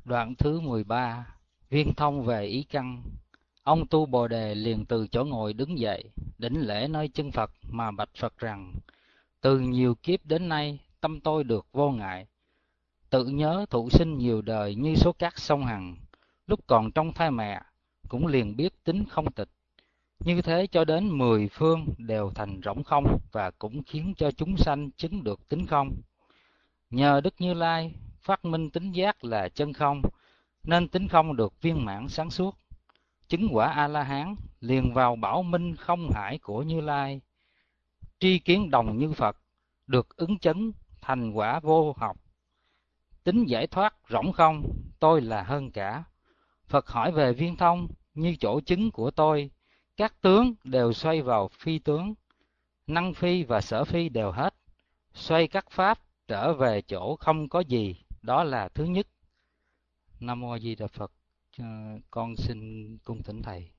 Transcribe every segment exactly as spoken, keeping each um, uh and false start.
Đoạn thứ mười ba. Viên thông về Ý Căn. Ông Tu Bồ Đề liền từ chỗ ngồi đứng dậy, đảnh lễ nơi chân Phật mà bạch Phật rằng: từ nhiều kiếp đến nay, tâm tôi được vô ngại, tự nhớ thụ sinh nhiều đời như số cát sông Hằng. Lúc còn trong thai mẹ, cũng liền biết tính không tịch. Như thế cho đến mười phương đều thành rỗng không, và cũng khiến cho chúng sanh chứng được tính không. Nhờ Đức Như Lai phát minh tính giác là chân không, nên tính không được viên mãn sáng suốt. Chứng quả A-la-hán liền vào bảo minh không hải của Như Lai, tri kiến đồng như Phật, được ứng chấn thành quả vô học. Tính giải thoát rỗng không, tôi là hơn cả. Phật hỏi về viên thông, như chỗ chứng của tôi, các tướng đều xoay vào phi tướng, năng phi và sở phi đều hết, xoay các pháp trở về chỗ không có gì, đó là thứ nhất. Nam Mô A Di Đà Phật. Ờ, con xin cung thỉnh thầy.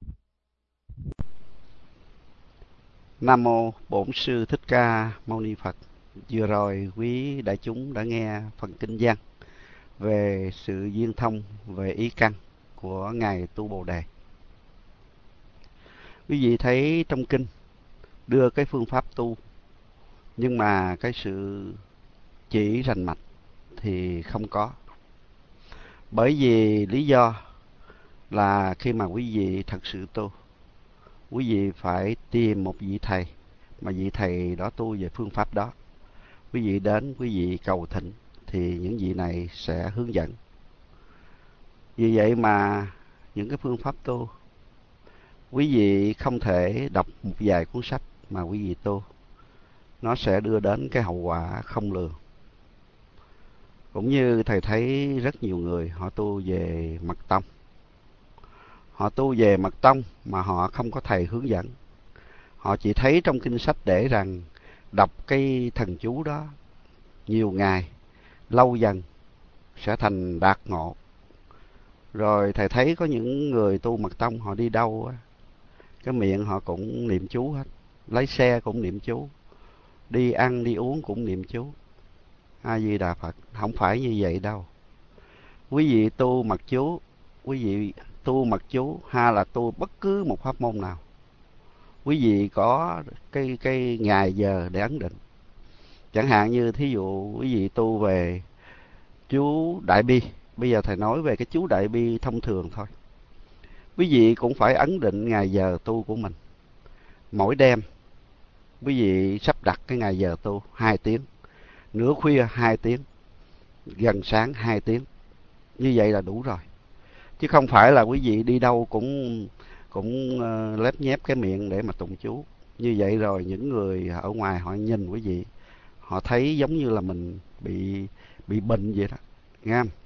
Nam Mô Bổn Sư Thích Ca Mâu Ni Phật. Vừa rồi quý đại chúng đã nghe phần kinh văn về sự viên thông về ý căn của Ngài Tu Bồ Đề. Quý vị thấy trong kinh đưa cái phương pháp tu, nhưng mà cái sự chỉ rành mạch thì không có. Bởi vì lý do là khi mà quý vị thật sự tu, quý vị phải tìm một vị thầy, mà vị thầy đó tu về phương pháp đó. Quý vị đến, quý vị cầu thỉnh, thì những vị này sẽ hướng dẫn. Vì vậy mà những cái phương pháp tu, quý vị không thể đọc một vài cuốn sách mà quý vị tu, nó sẽ đưa đến cái hậu quả không lường. Cũng như thầy thấy rất nhiều người họ tu về mật tông, họ tu về mật tông mà họ không có thầy hướng dẫn. Họ chỉ thấy trong kinh sách để rằng đọc cái thần chú đó nhiều ngày, lâu dần sẽ thành đạt ngộ. Rồi thầy thấy có những người tu mật tông họ đi đâu á, cái miệng họ cũng niệm chú hết, lái xe cũng niệm chú, đi ăn đi uống cũng niệm chú. A Di Đà Phật. Không phải như vậy đâu. Quý vị tu mật chú, quý vị tu mật chú hay là tu bất cứ một pháp môn nào, quý vị có cái cái ngày giờ để ấn định. Chẳng hạn như thí dụ quý vị tu về chú Đại Bi, bây giờ thầy nói về cái chú Đại Bi thông thường thôi. Quý vị cũng phải ấn định ngày giờ tu của mình. Mỗi đêm quý vị sắp đặt cái ngày giờ tu hai tiếng, nửa khuya hai tiếng, gần sáng hai tiếng. Như vậy là đủ rồi. Chứ không phải là quý vị đi đâu cũng cũng uh, lép nhép cái miệng để mà tụng chú. Như vậy rồi những người ở ngoài họ nhìn quý vị, họ thấy giống như là mình bị bị bệnh vậy đó, nghe không?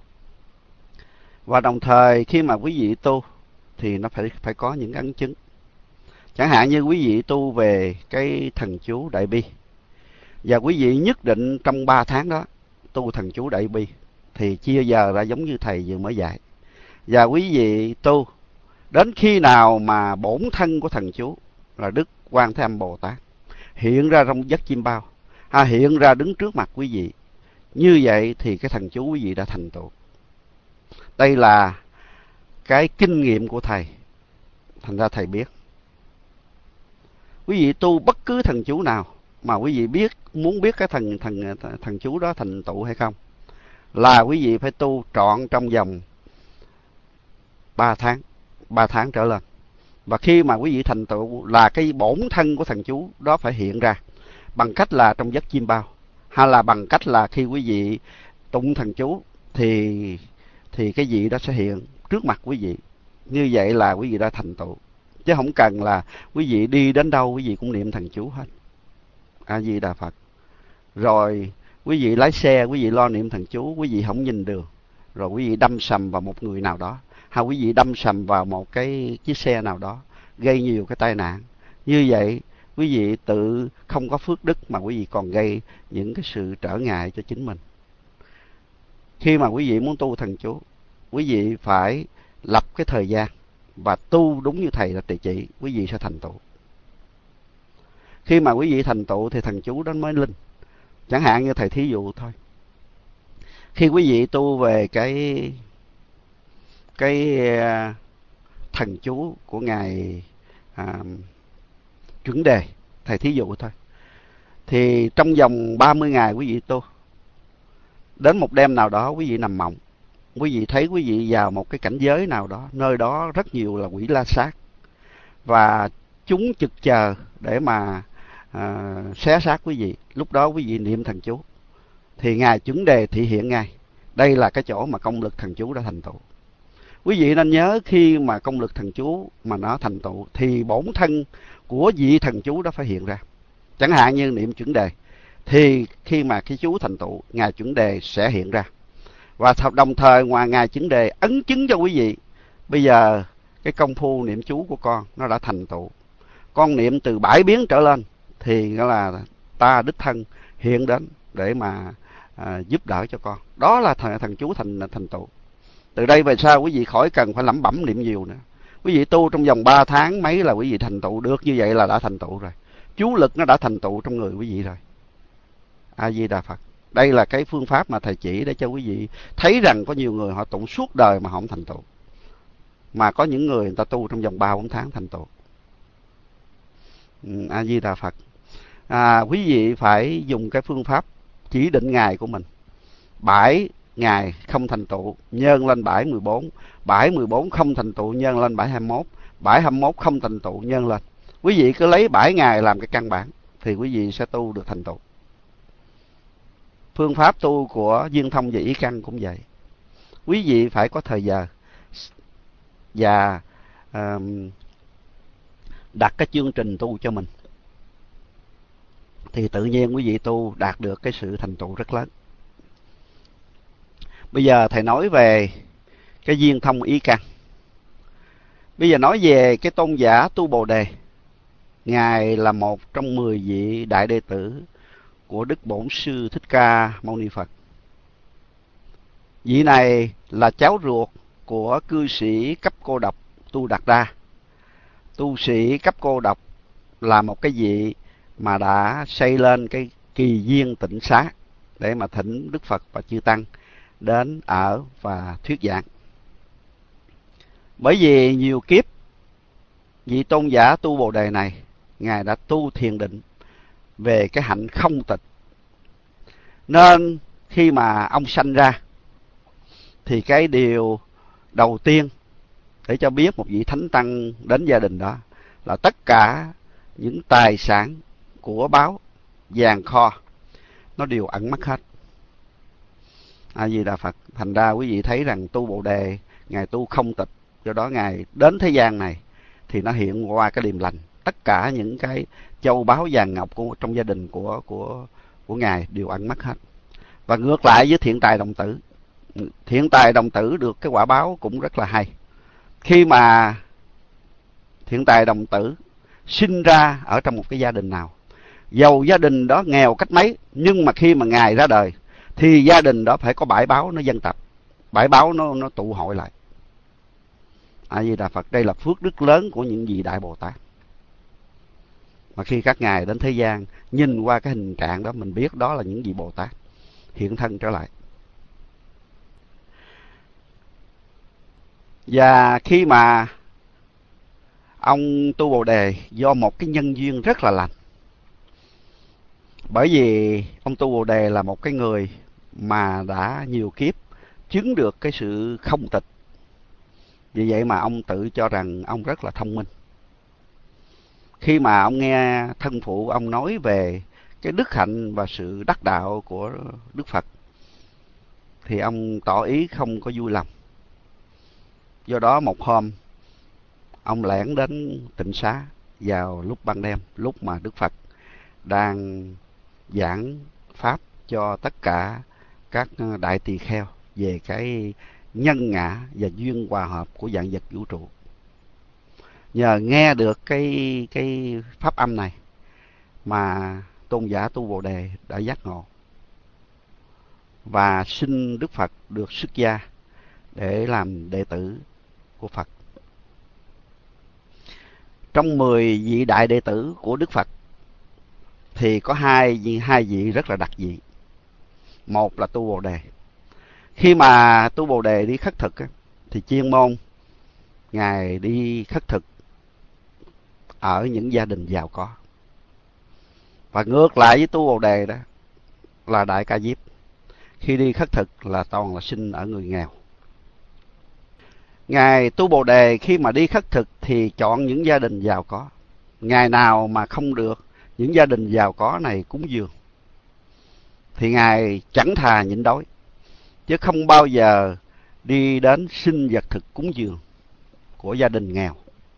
Và đồng thời khi mà quý vị tu thì nó phải phải có những ấn chứng. Chẳng hạn như quý vị tu về cái thần chú Đại Bi, và quý vị nhất định trong ba tháng đó tu thần chú Đại Bi, thì chia giờ ra giống như thầy vừa mới dạy. Và quý vị tu đến khi nào mà bổn thân của thần chú là Đức Quan Thế Âm Bồ Tát hiện ra trong giấc chim bao, ha, hiện ra đứng trước mặt quý vị, như vậy thì cái thần chú quý vị đã thành tựu. Đây là cái kinh nghiệm của thầy, thành ra thầy biết. Quý vị tu bất cứ thần chú nào mà quý vị biết, muốn biết cái thần thần thần chú đó thành tựu hay không, là quý vị phải tu trọn trong vòng ba tháng, ba tháng trở lên. Và khi mà quý vị thành tựu là cái bổn thân của thần chú đó phải hiện ra, bằng cách là trong giấc chim bao, hay là bằng cách là khi quý vị tụng thần chú thì thì cái gì đó sẽ hiện trước mặt quý vị. Như vậy là quý vị đã thành tựu. Chứ không cần là quý vị đi đến đâu quý vị cũng niệm thần chú hết. A Di Đà Phật. Rồi quý vị lái xe, quý vị lo niệm thần chú, quý vị không nhìn đường, rồi quý vị đâm sầm vào một người nào đó, hay quý vị đâm sầm vào một cái chiếc xe nào đó, gây nhiều cái tai nạn. Như vậy quý vị tự không có phước đức mà quý vị còn gây những cái sự trở ngại cho chính mình. Khi mà quý vị muốn tu thần chú, quý vị phải lập cái thời gian và tu đúng như thầy đã chỉ, quý vị sẽ thành tựu. Khi mà quý vị thành tựu thì thần chú đó mới linh. Chẳng hạn như thầy thí dụ thôi. Khi quý vị tu về cái cái uh, thần chú của ngài uh, Chuẩn Đề. Thầy thí dụ thôi. Thì trong vòng ba mươi ngày quý vị tu, đến một đêm nào đó quý vị nằm mộng, quý vị thấy quý vị vào một cái cảnh giới nào đó, nơi đó rất nhiều là quỷ la sát, và chúng trực chờ để mà à, xé xác quý vị. Lúc đó quý vị niệm thần chú thì ngài Chuẩn Đề thị hiện ngay. Đây là cái chỗ mà công lực thần chú đã thành tựu. Quý vị nên nhớ, khi mà công lực thần chú mà nó thành tựu thì bổn thân của vị thần chú đó phải hiện ra. Chẳng hạn như niệm Chuẩn Đề thì khi mà cái chú thành tựu, ngài Chuẩn Đề sẽ hiện ra. Và đồng thời ngoài ngài Chuẩn Đề ấn chứng cho quý vị, bây giờ cái công phu niệm chú của con nó đã thành tựu. Con niệm từ bãi biến trở lên thì nghĩa là ta đích thân hiện đến để mà à, giúp đỡ cho con. Đó là thần, thần chú thành thành tựu. Từ đây về sau quý vị khỏi cần phải lẩm bẩm niệm nhiều nữa. Quý vị tu trong vòng ba tháng mấy là quý vị thành tựu được như vậy là đã thành tựu rồi. Chú lực nó đã thành tựu trong người quý vị rồi. A Di Đà Phật. Đây là cái phương pháp mà thầy chỉ để cho quý vị thấy rằng có nhiều người họ tụng suốt đời mà họ không thành tựu, mà có những người người ta tu trong vòng ba bốn tháng thành tựu. A Di Đà Phật. À, quý vị phải dùng cái phương pháp chỉ định ngày của mình. Bãi ngày không thành tựu, nhân lên bãi mười bốn. Bãi mười bốn không thành tựu, nhân lên bãi hai mươi mốt. Bãi hai mươi mốt không thành tựu, nhân lên. Quý vị cứ lấy bãi ngày làm cái căn bản thì quý vị sẽ tu được thành tựu. Phương pháp tu của Duyên Thông và Ý Căn cũng vậy. Quý vị phải có thời giờ và uh, đặt cái chương trình tu cho mình, thì tự nhiên quý vị tu đạt được cái sự thành tựu rất lớn. Bây giờ thầy nói về cái Duyên Thông Ý Căn. Bây giờ nói về cái tôn giả Tu Bồ Đề. Ngài là một trong mười vị đại đệ tử của Đức Bổn Sư Thích Ca Mâu Ni Phật. Vị này là cháu ruột của cư sĩ cấp cô độc Tu Đạt Đa. Tu sĩ cấp cô độc là một cái vị mà đã xây lên cái kỳ viên tịnh xá để mà thỉnh Đức Phật và chư Tăng đến ở và thuyết giảng. Bởi vì nhiều kiếp, vị tôn giả Tu Bồ Đề này, Ngài đã tu thiền định về cái hạnh không tịch. Nên khi mà ông sanh ra thì cái điều đầu tiên để cho biết một vị thánh tăng đến gia đình đó là tất cả những tài sản của báu vàng kho nó đều ẩn mất hết. A Di Đà Phật. Thành ra quý vị thấy rằng Tu Bồ Đề Ngài tu không tịch, do đó Ngài đến thế gian này thì nó hiện qua cái điềm lành. Tất cả những cái châu báu vàng ngọc của trong gia đình của của của Ngài đều ẩn mất hết. Và ngược lại với Thiện Tài Đồng Tử, Thiện Tài Đồng Tử được cái quả báo cũng rất là hay. Khi mà Thiện Tài Đồng Tử sinh ra ở trong một cái gia đình nào, dầu gia đình đó nghèo cách mấy, nhưng mà khi mà Ngài ra đời thì gia đình đó phải có bãi báo nó dân tập, bãi báo nó nó tụ hội lại. A Di Đà Phật. Đây là phước đức lớn của những vị đại Bồ Tát. Mà khi các ngài đến thế gian, nhìn qua cái hình trạng đó mình biết đó là những vị Bồ Tát hiện thân trở lại. Và khi mà ông Tu Bồ Đề do một cái nhân duyên rất là lành, bởi vì ông Tu Bồ Đề là một cái người mà đã nhiều kiếp chứng được cái sự không tịch. Vì vậy mà ông tự cho rằng ông rất là thông minh. Khi mà ông nghe thân phụ ông nói về cái đức hạnh và sự đắc đạo của Đức Phật thì ông tỏ ý không có vui lòng. Do đó một hôm ông lẻn đến tịnh xá vào lúc ban đêm, lúc mà Đức Phật đang giảng pháp cho tất cả các đại tỳ kheo về cái nhân ngã và duyên hòa hợp của vạn vật vũ trụ. Nhờ nghe được cái cái pháp âm này mà tôn giả Tu Bồ Đề đã giác ngộ và xin Đức Phật được xuất gia để làm đệ tử của Phật. Trong mười vị đại đệ tử của Đức Phật thì có hai hai vị rất là đặc dị. Một là Tu Bồ Đề. Khi mà Tu Bồ Đề đi khất thực thì chuyên môn Ngài đi khất thực ở những gia đình giàu có. Và ngược lại với tu Bồ Đề đó là Đại Ca Diếp, khi đi khất thực là toàn là sinh ở người nghèo. Ngài tu Bồ Đề khi mà đi khất thực thì chọn những gia đình giàu có. Ngày nào mà không được những gia đình giàu có này cúng dường thì Ngài chẳng thà nhịn đói, chứ không bao giờ đi đến xin vật thực cúng dường của gia đình nghèo.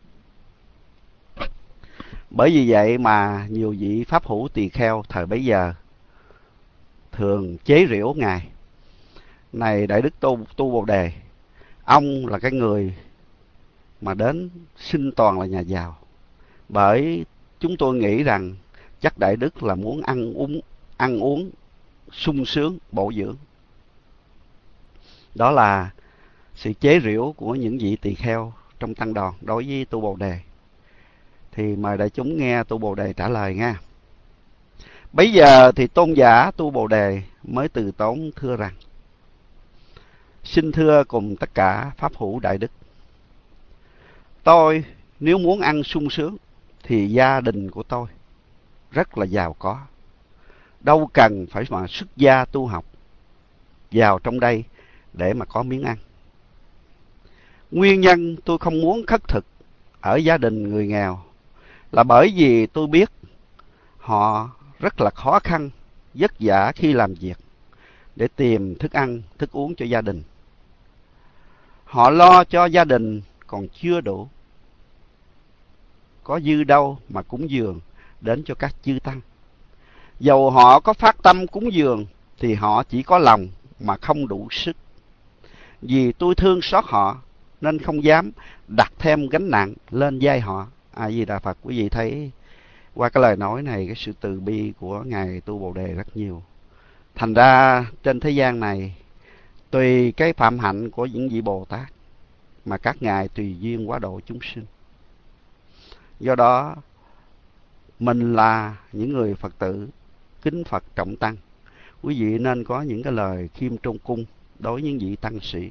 Bởi vì vậy mà nhiều vị pháp hữu tỳ kheo thời bấy giờ thường chế giễu Ngài: này Đại Đức tu, tu Bồ Đề, ông là cái người mà đến xin toàn là nhà giàu, bởi chúng tôi nghĩ rằng chắc Đại Đức là muốn ăn uống ăn uống sung sướng bổ dưỡng. Đó là sự chế giễu của những vị tỳ kheo trong tăng đoàn đối với tu Bồ Đề. Thì mời đại chúng nghe tu Bồ Đề trả lời nha. Bây giờ thì tôn giả tu Bồ Đề mới từ tốn thưa rằng: xin thưa cùng tất cả pháp hữu đại đức, tôi nếu muốn ăn sung sướng thì gia đình của tôi rất là giàu có, đâu cần phải mà xuất gia tu học vào trong đây để mà có miếng ăn. Nguyên nhân tôi không muốn khất thực ở gia đình người nghèo là bởi vì tôi biết họ rất là khó khăn, vất vả khi làm việc để tìm thức ăn, thức uống cho gia đình. Họ lo cho gia đình còn chưa đủ, có dư đâu mà cúng dường đến cho các chư tăng. Dầu họ có phát tâm cúng dường thì họ chỉ có lòng mà không đủ sức. Vì tôi thương xót họ nên không dám đặt thêm gánh nặng lên vai họ. A Di Đà Phật. Quý vị thấy qua cái lời nói này, cái sự từ bi của Ngài tu Bồ Đề rất nhiều. Thành ra trên thế gian này, tùy cái phạm hạnh của những vị Bồ Tát mà các ngài tùy duyên quá độ chúng sinh. Do đó mình là những người Phật tử kính Phật trọng tăng, quý vị nên có những cái lời khiêm trung cung đối với những vị tăng sĩ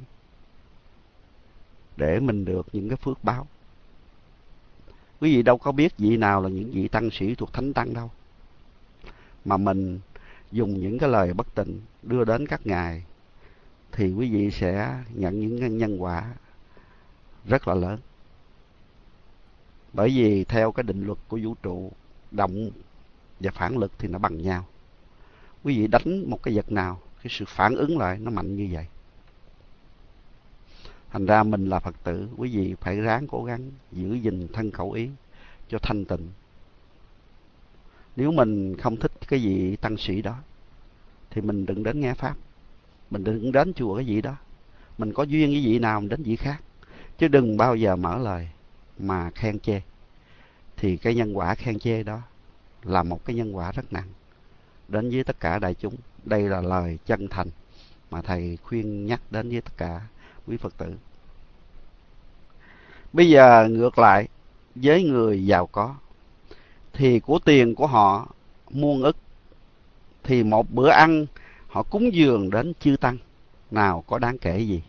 để mình được những cái phước báo. Quý vị đâu có biết vị nào là những vị tăng sĩ thuộc thánh tăng đâu, mà mình dùng những cái lời bất tịnh đưa đến các ngài thì quý vị sẽ nhận những nhân quả rất là lớn. Bởi vì theo cái định luật của vũ trụ, động và phản lực thì nó bằng nhau. Quý vị đánh một cái vật nào, cái sự phản ứng lại nó mạnh như vậy. Thành ra mình là Phật tử, quý vị phải ráng cố gắng giữ gìn thân khẩu ý cho thanh tịnh. Nếu mình không thích cái vị tăng sĩ đó thì mình đừng đến nghe pháp, mình đừng đến chùa cái vị đó. Mình có duyên với vị nào mình đến vị khác, chứ đừng bao giờ mở lời mà khen chê. Thì cái nhân quả khen chê đó là một cái nhân quả rất nặng đến với tất cả đại chúng. Đây là lời chân thành mà thầy khuyên nhắc đến với tất cả quý Phật tử. Bây giờ ngược lại với người giàu có thì của tiền của họ muôn ức, thì một bữa ăn họ cúng dường đến chư tăng nào có đáng kể gì.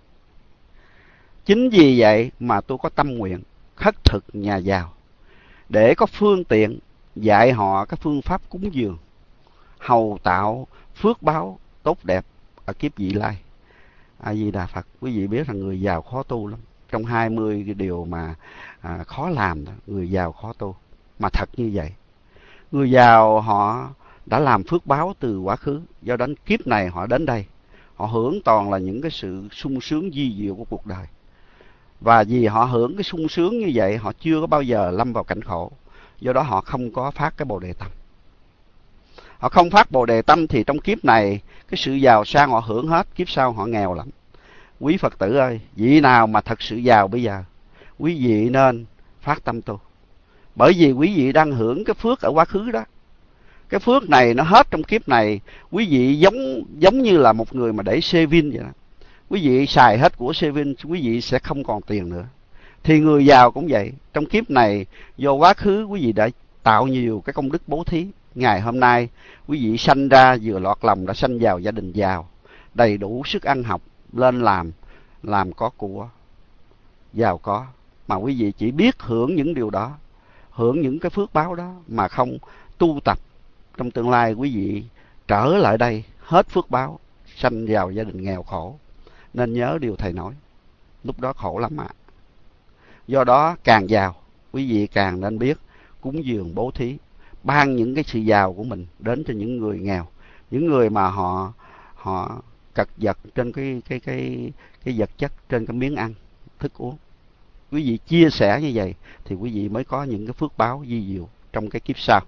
Chính vì vậy mà tôi có tâm nguyện khất thực nhà giàu để có phương tiện dạy họ các phương pháp cúng dường, hầu tạo phước báo tốt đẹp ở kiếp vị lai. A Di Đà Phật. Quý vị biết rằng người giàu khó tu lắm. Trong hai mươi cái điều mà à, khó làm đó, người giàu khó tu. Mà thật như vậy. Người giàu họ đã làm phước báo từ quá khứ, do đến kiếp này họ đến đây, họ hưởng toàn là những cái sự sung sướng vi diệu của cuộc đời. Và vì họ hưởng cái sung sướng như vậy, họ chưa có bao giờ lâm vào cảnh khổ. Do đó họ không có phát cái Bồ Đề tâm. Họ không phát Bồ Đề tâm thì trong kiếp này cái sự giàu sang họ hưởng hết, kiếp sau họ nghèo lắm. Quý Phật tử ơi, vị nào mà thật sự giàu bây giờ, quý vị nên phát tâm tu. Bởi vì quý vị đang hưởng cái phước ở quá khứ đó. Cái phước này nó hết trong kiếp này, quý vị giống giống như là một người mà để xe vin vậy đó. Quý vị xài hết của xe vin, quý vị sẽ không còn tiền nữa. Thì người giàu cũng vậy, trong kiếp này do quá khứ quý vị đã tạo nhiều cái công đức bố thí. Ngày hôm nay quý vị sanh ra vừa lọt lòng đã sanh vào gia đình giàu, đầy đủ sức ăn học, lên làm làm có của, giàu có, mà quý vị chỉ biết hưởng những điều đó, hưởng những cái phước báo đó mà không tu tập, trong tương lai quý vị trở lại đây hết phước báo, sanh vào gia đình nghèo khổ. Nên nhớ điều thầy nói, lúc đó khổ lắm ạ. À. Do đó càng giàu, quý vị càng nên biết cúng dường bố thí, ban những cái sự giàu của mình đến cho những người nghèo, những người mà họ họ cật vật trên cái cái cái cái vật chất, trên cái miếng ăn thức uống. Quý vị chia sẻ như vậy thì quý vị mới có những cái phước báo vi diệu trong cái kiếp sau.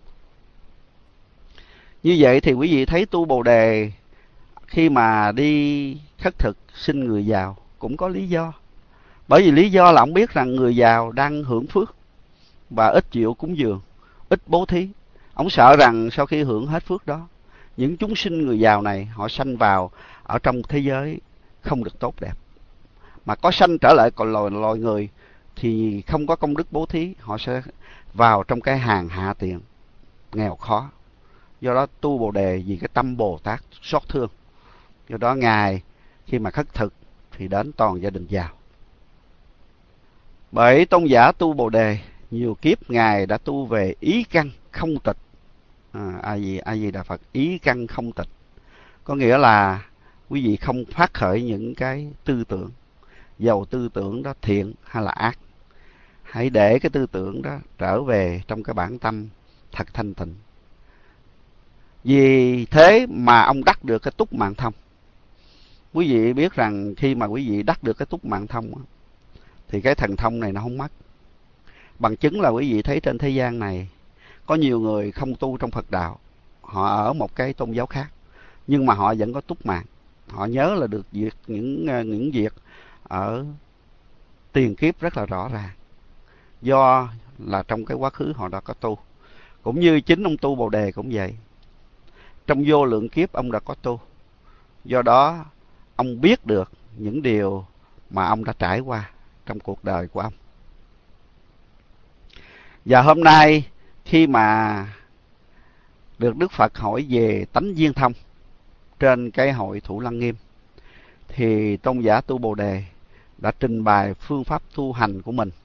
Như vậy thì quý vị thấy tu Bồ Đề khi mà đi khất thực xin người giàu cũng có lý do. Bởi vì lý do là ông biết rằng người giàu đang hưởng phước và ít chịu cúng dường, ít bố thí. Ông sợ rằng sau khi hưởng hết phước đó, những chúng sinh người giàu này họ sanh vào ở trong thế giới không được tốt đẹp. Mà có sanh trở lại còn loài, loài người thì không có công đức bố thí, họ sẽ vào trong cái hàng hạ tiện, nghèo khó. Do đó tu Bồ Đề vì cái tâm Bồ Tát xót thương. Do đó Ngài khi mà khất thực thì đến toàn gia đình giàu. Bởi tôn giả tu Bồ Đề nhiều kiếp Ngài đã tu về ý căn không tịch. À, A Di A Di Đà Phật, ý căn không tịch có nghĩa là quý vị không phát khởi những cái tư tưởng, dầu tư tưởng đó thiện hay là ác. Hãy để cái tư tưởng đó trở về trong cái bản tâm thật thanh tịnh. Vì thế mà ông đắc được cái túc mạng thông. Quý vị biết rằng khi mà quý vị đắc được cái túc mạng thông thì cái thần thông này nó không mất. Bằng chứng là quý vị thấy trên thế gian này có nhiều người không tu trong Phật đạo, họ ở một cái tôn giáo khác, nhưng mà họ vẫn có túc mạng. Họ nhớ là được việc những những việc ở tiền kiếp rất là rõ ràng, do là trong cái quá khứ họ đã có tu. Cũng như chính ông tu Bồ Đề cũng vậy, trong vô lượng kiếp ông đã có tu. Do đó ông biết được những điều mà ông đã trải qua trong cuộc đời của ông. Và hôm nay khi mà được Đức Phật hỏi về tánh viên thông trên cái hội Thủ Lăng Nghiêm, thì tôn giả tu Bồ Đề đã trình bày phương pháp tu hành của mình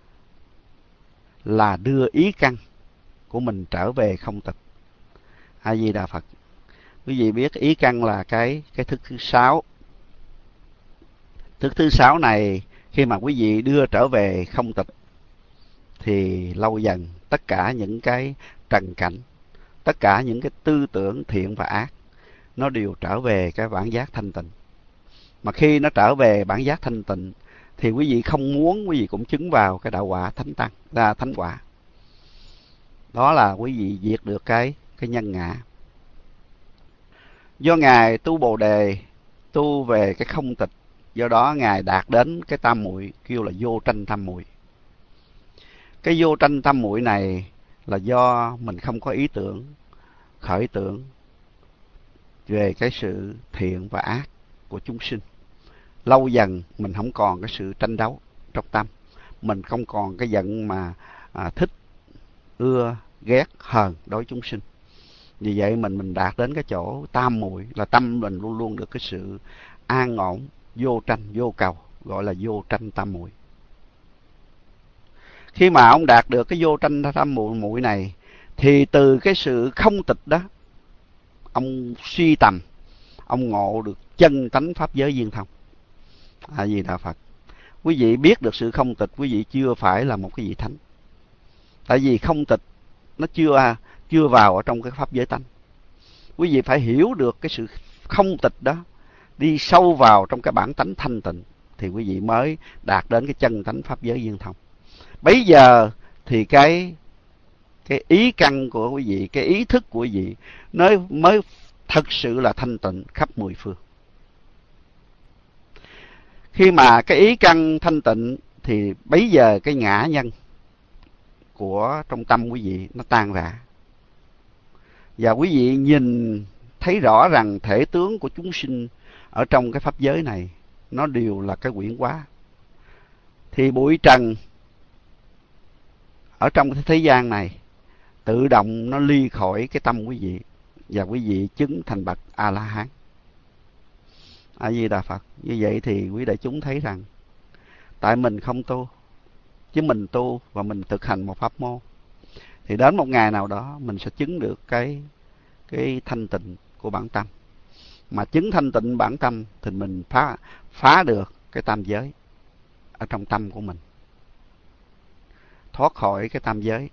là đưa ý căn của mình trở về không tịch. A Di Đà Phật. Quý vị biết ý căn là cái cái thức thứ sáu. Thức thứ sáu này khi mà quý vị đưa trở về không tịch thì lâu dần tất cả những cái trần cảnh, tất cả những cái tư tưởng thiện và ác nó đều trở về cái bản giác thanh tịnh. Mà khi nó trở về bản giác thanh tịnh thì quý vị không muốn quý vị cũng chứng vào cái đạo quả thánh tăng, ra thánh quả. Đó là quý vị diệt được cái cái nhân ngã. Do Ngài tu Bồ Đề, tu về cái không tịch, do đó Ngài đạt đến cái tam muội kêu là vô tranh tam muội. Cái vô tranh tam muội này là do mình không có ý tưởng, khởi tưởng về cái sự thiện và ác của chúng sinh. Lâu dần mình không còn cái sự tranh đấu trong tâm, mình không còn cái giận mà à, thích, ưa, ghét, hờn đối chúng sinh. Vì vậy mình mình đạt đến cái chỗ tam muội là tâm mình luôn luôn được cái sự an ổn, vô tranh, vô cầu, gọi là vô tranh tam muội. Khi mà ông đạt được cái vô tranh tam muội này thì từ cái sự không tịch đó, ông suy tầm, ông ngộ được chân tánh pháp giới viên thông. A Di Đà Phật. Quý vị biết được sự không tịch, quý vị chưa phải là một cái vị thánh. Tại vì không tịch nó chưa chưa vào ở trong cái pháp giới tánh. Quý vị phải hiểu được cái sự không tịch đó, đi sâu vào trong cái bản tánh thanh tịnh thì quý vị mới đạt đến cái chân tánh pháp giới viên thông. Bấy giờ thì cái cái ý căn của quý vị, cái ý thức của quý vị nó mới thật sự là thanh tịnh khắp mười phương. Khi mà cái ý căn thanh tịnh thì bấy giờ cái ngã nhân của trong tâm quý vị nó tan rã. Và quý vị nhìn thấy rõ rằng thể tướng của chúng sinh ở trong cái pháp giới này nó đều là cái quyển hóa. Thì bụi trần ở trong cái thế gian này tự động nó ly khỏi cái tâm quý vị và quý vị chứng thành bậc A-la-hán. A Di Đà Phật. Như vậy thì quý đại chúng thấy rằng tại mình không tu, chứ mình tu và mình thực hành một pháp môn, thì đến một ngày nào đó mình sẽ chứng được cái cái thanh tịnh của bản tâm. Mà chứng thanh tịnh bản tâm thì mình phá phá được cái tam giới ở trong tâm của mình, thoát khỏi cái tam giới.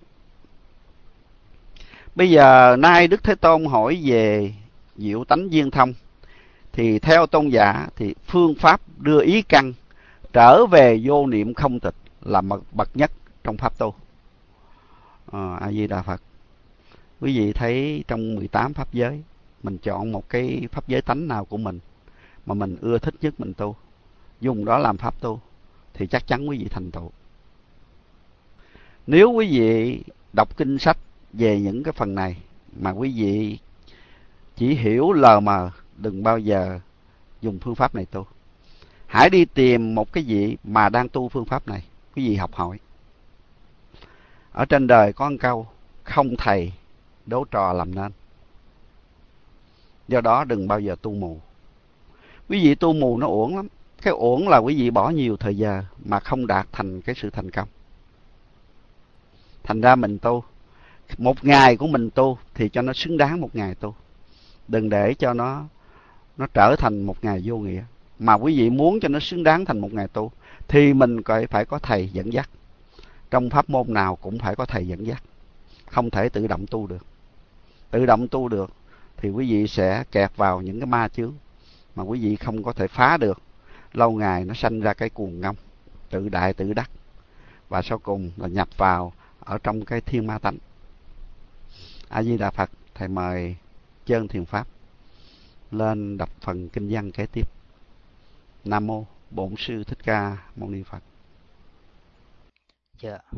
Bây giờ nay Đức Thế Tôn hỏi về diệu tánh viên thông, thì theo tôn giả thì phương pháp đưa ý căn trở về vô niệm không tịch là bậc nhất trong pháp tu. À, A Di Đà Phật. Quý vị thấy trong mười tám pháp giới, mình chọn một cái pháp giới tánh nào của mình mà mình ưa thích nhất mình tu, dùng đó làm pháp tu, thì chắc chắn quý vị thành tựu. Nếu quý vị đọc kinh sách về những cái phần này mà quý vị chỉ hiểu lờ mờ, đừng bao giờ dùng phương pháp này tu. Hãy đi tìm một cái vị mà đang tu phương pháp này, quý vị học hỏi. Ở trên đời có một câu, không thầy đố trò làm nên. Do đó đừng bao giờ tu mù. Quý vị tu mù nó uổng lắm. Cái uổng là quý vị bỏ nhiều thời giờ mà không đạt thành cái sự thành công. Thành ra mình tu, một ngày của mình tu thì cho nó xứng đáng một ngày tu. Đừng để cho nó nó trở thành một ngày vô nghĩa. Mà quý vị muốn cho nó xứng đáng thành một ngày tu thì mình phải có thầy dẫn dắt. Trong pháp môn nào cũng phải có thầy dẫn dắt, không thể tự động tu được. Tự động tu được thì quý vị sẽ kẹt vào những cái ma chướng mà quý vị không có thể phá được. Lâu ngày nó sanh ra cái cuồng ngông, tự đại tự đắc, và sau cùng là nhập vào ở trong cái thiên ma tánh. A Di Đà Phật. Thầy mời Chơn Thiền Pháp lên đọc phần kinh văn kế tiếp. Nam mô Bổn Sư Thích Ca Mâu Ni Phật. Dạ.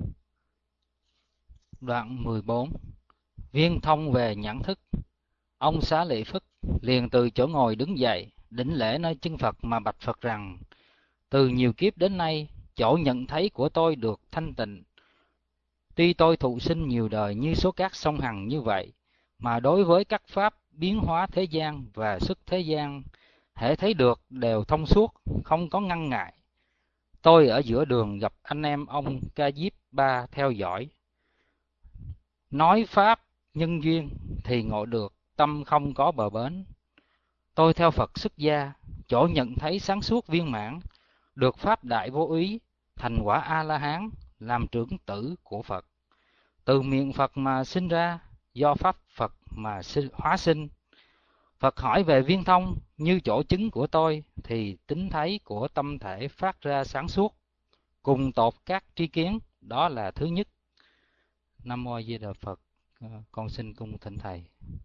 Đoạn mười bốn. Viên thông về nhãn thức. Ông Xá Lợi Phất liền từ chỗ ngồi đứng dậy, đảnh lễ nơi chân Phật mà bạch Phật rằng: từ nhiều kiếp đến nay, chỗ nhận thấy của tôi được thanh tịnh. Tuy tôi thụ sinh nhiều đời như số cát sông Hằng như vậy, mà đối với các pháp biến hóa thế gian và xuất thế gian, hễ thấy được đều thông suốt, không có ngăn ngại. Tôi ở giữa đường gặp anh em ông Ca Diếp Ba theo dõi. Nói pháp nhân duyên thì ngộ được, tâm không có bờ bến. Tôi theo Phật xuất gia, chỗ nhận thấy sáng suốt viên mãn, được pháp đại vô úy, thành quả A-la-hán, làm trưởng tử của Phật. Từ miệng Phật mà sinh ra, do pháp Phật mà hóa sinh. Phật hỏi về viên thông, như chỗ chứng của tôi, thì tính thấy của tâm thể phát ra sáng suốt, cùng tột các tri kiến, đó là thứ nhất. Nam mô A Di Đà Phật. Con xin cung thỉnh thầy.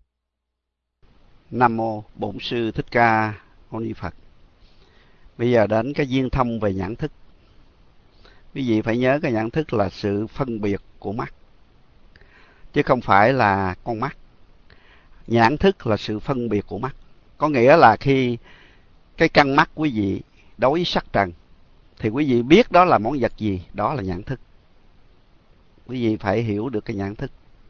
Nam mô Bổn Sư Thích Ca Mâu Ni Phật. Bây giờ đến cái viên thông về nhãn thức. Quý vị phải nhớ cái nhãn thức là sự phân biệt của mắt, chứ không phải là con mắt. Nhãn thức là sự phân biệt của mắt. Có nghĩa là khi cái căn mắt quý vị đối với sắc trần, thì quý vị biết đó là món vật gì, đó là nhãn thức. Quý vị phải hiểu được cái nhãn thức.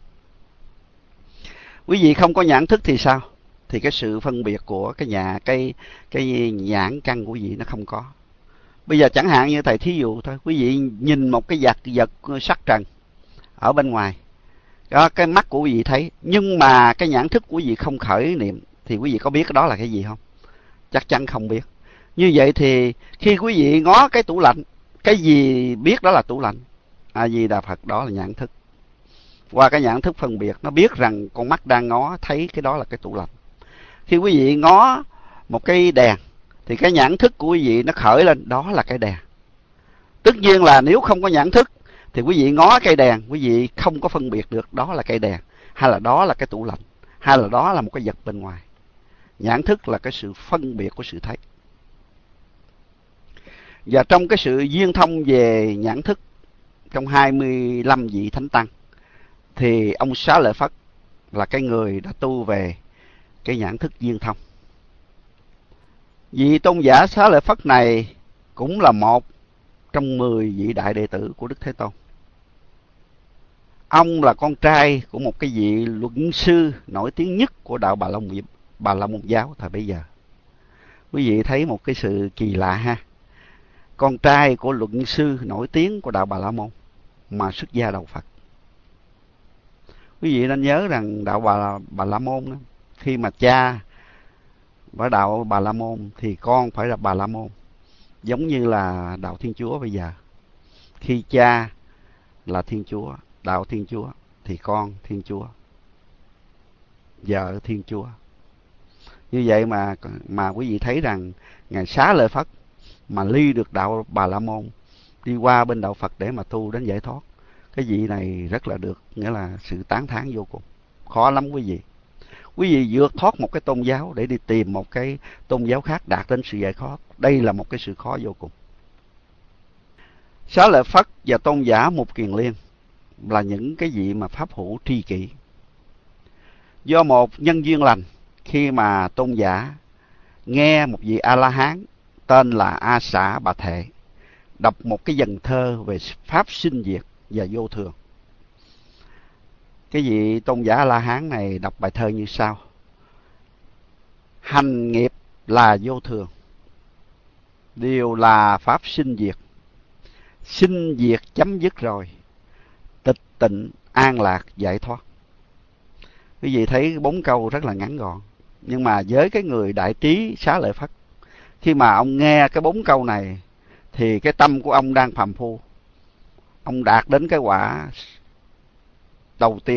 Quý vị không có nhãn thức thì sao? Thì cái sự phân biệt của cái nhà cái cái nhãn căn của quý vị nó không có. Bây giờ chẳng hạn như thầy thí dụ thôi, quý vị nhìn một cái vật vật sắc trần ở bên ngoài, đó, cái mắt của quý vị thấy, nhưng mà cái nhãn thức của quý vị không khởi niệm, thì quý vị có biết đó là cái gì không? Chắc chắn không biết. Như vậy thì khi quý vị ngó cái tủ lạnh, cái gì biết đó là tủ lạnh? A Di Đà Phật, đó là nhãn thức. Qua cái nhãn thức phân biệt, nó biết rằng con mắt đang ngó thấy cái đó là cái tủ lạnh. Khi quý vị ngó một cái đèn, thì cái nhãn thức của quý vị nó khởi lên, đó là cái đèn. Tất nhiên là nếu không có nhãn thức thì quý vị ngó cây đèn, quý vị không có phân biệt được đó là cây đèn, hay là đó là cái tủ lạnh, hay là đó là một cái vật bên ngoài. Nhãn thức là cái sự phân biệt của sự thấy. Và trong cái sự viên thông về nhãn thức, trong hai mươi lăm vị thánh tăng, thì ông Xá Lợi Phất là cái người đã tu về cái nhãn thức viên thông. Vị tôn giả Xá Lợi Phất này cũng là một trong mười vị đại đệ tử của Đức Thế Tôn. Ông là con trai của một cái vị luận sư nổi tiếng nhất của đạo Bà La Môn, Bà La Môn giáo thời bấy giờ. Quý vị thấy một cái sự kỳ lạ ha. Con trai của luận sư nổi tiếng của đạo Bà La Môn mà xuất gia đầu Phật. Quý vị nên nhớ rằng đạo Bà, Bà La Môn đó, khi mà cha và đạo Bà La Môn thì con phải là Bà La Môn. Giống như là đạo Thiên Chúa bây giờ. Khi cha là Thiên Chúa, đạo Thiên Chúa, thì con Thiên Chúa, vợ Thiên Chúa. Như vậy mà mà quý vị thấy rằng Ngài Xá Lợi Phất mà ly được đạo Bà La Môn, đi qua bên đạo Phật để mà tu đến giải thoát. Cái vị này rất là được, nghĩa là sự tán thán vô cùng. Khó lắm quý vị. Quý vị vượt thoát một cái tôn giáo để đi tìm một cái tôn giáo khác đạt đến sự giải thoát. Đây là một cái sự khó vô cùng. Xá Lợi Phất và tôn giả Mục Kiền Liên là những cái vị mà pháp hữu tri kỷ. Do một nhân duyên lành, khi mà tôn giả nghe một vị A-la-hán tên là A Xả Bà Thệ đọc một cái dần thơ về pháp sinh diệt và vô thường. Cái vị tôn giả A-la-hán này đọc bài thơ như sau: hành nghiệp là vô thường, đều là pháp sinh diệt, sinh diệt chấm dứt rồi, tịch tịnh an lạc giải thoát. Quý vị thấy bốn câu rất là ngắn gọn, nhưng mà với cái người đại trí Xá Lợi Phất, khi mà ông nghe cái bốn câu này thì cái tâm của ông đang phàm phu, ông đạt đến cái quả đầu tiên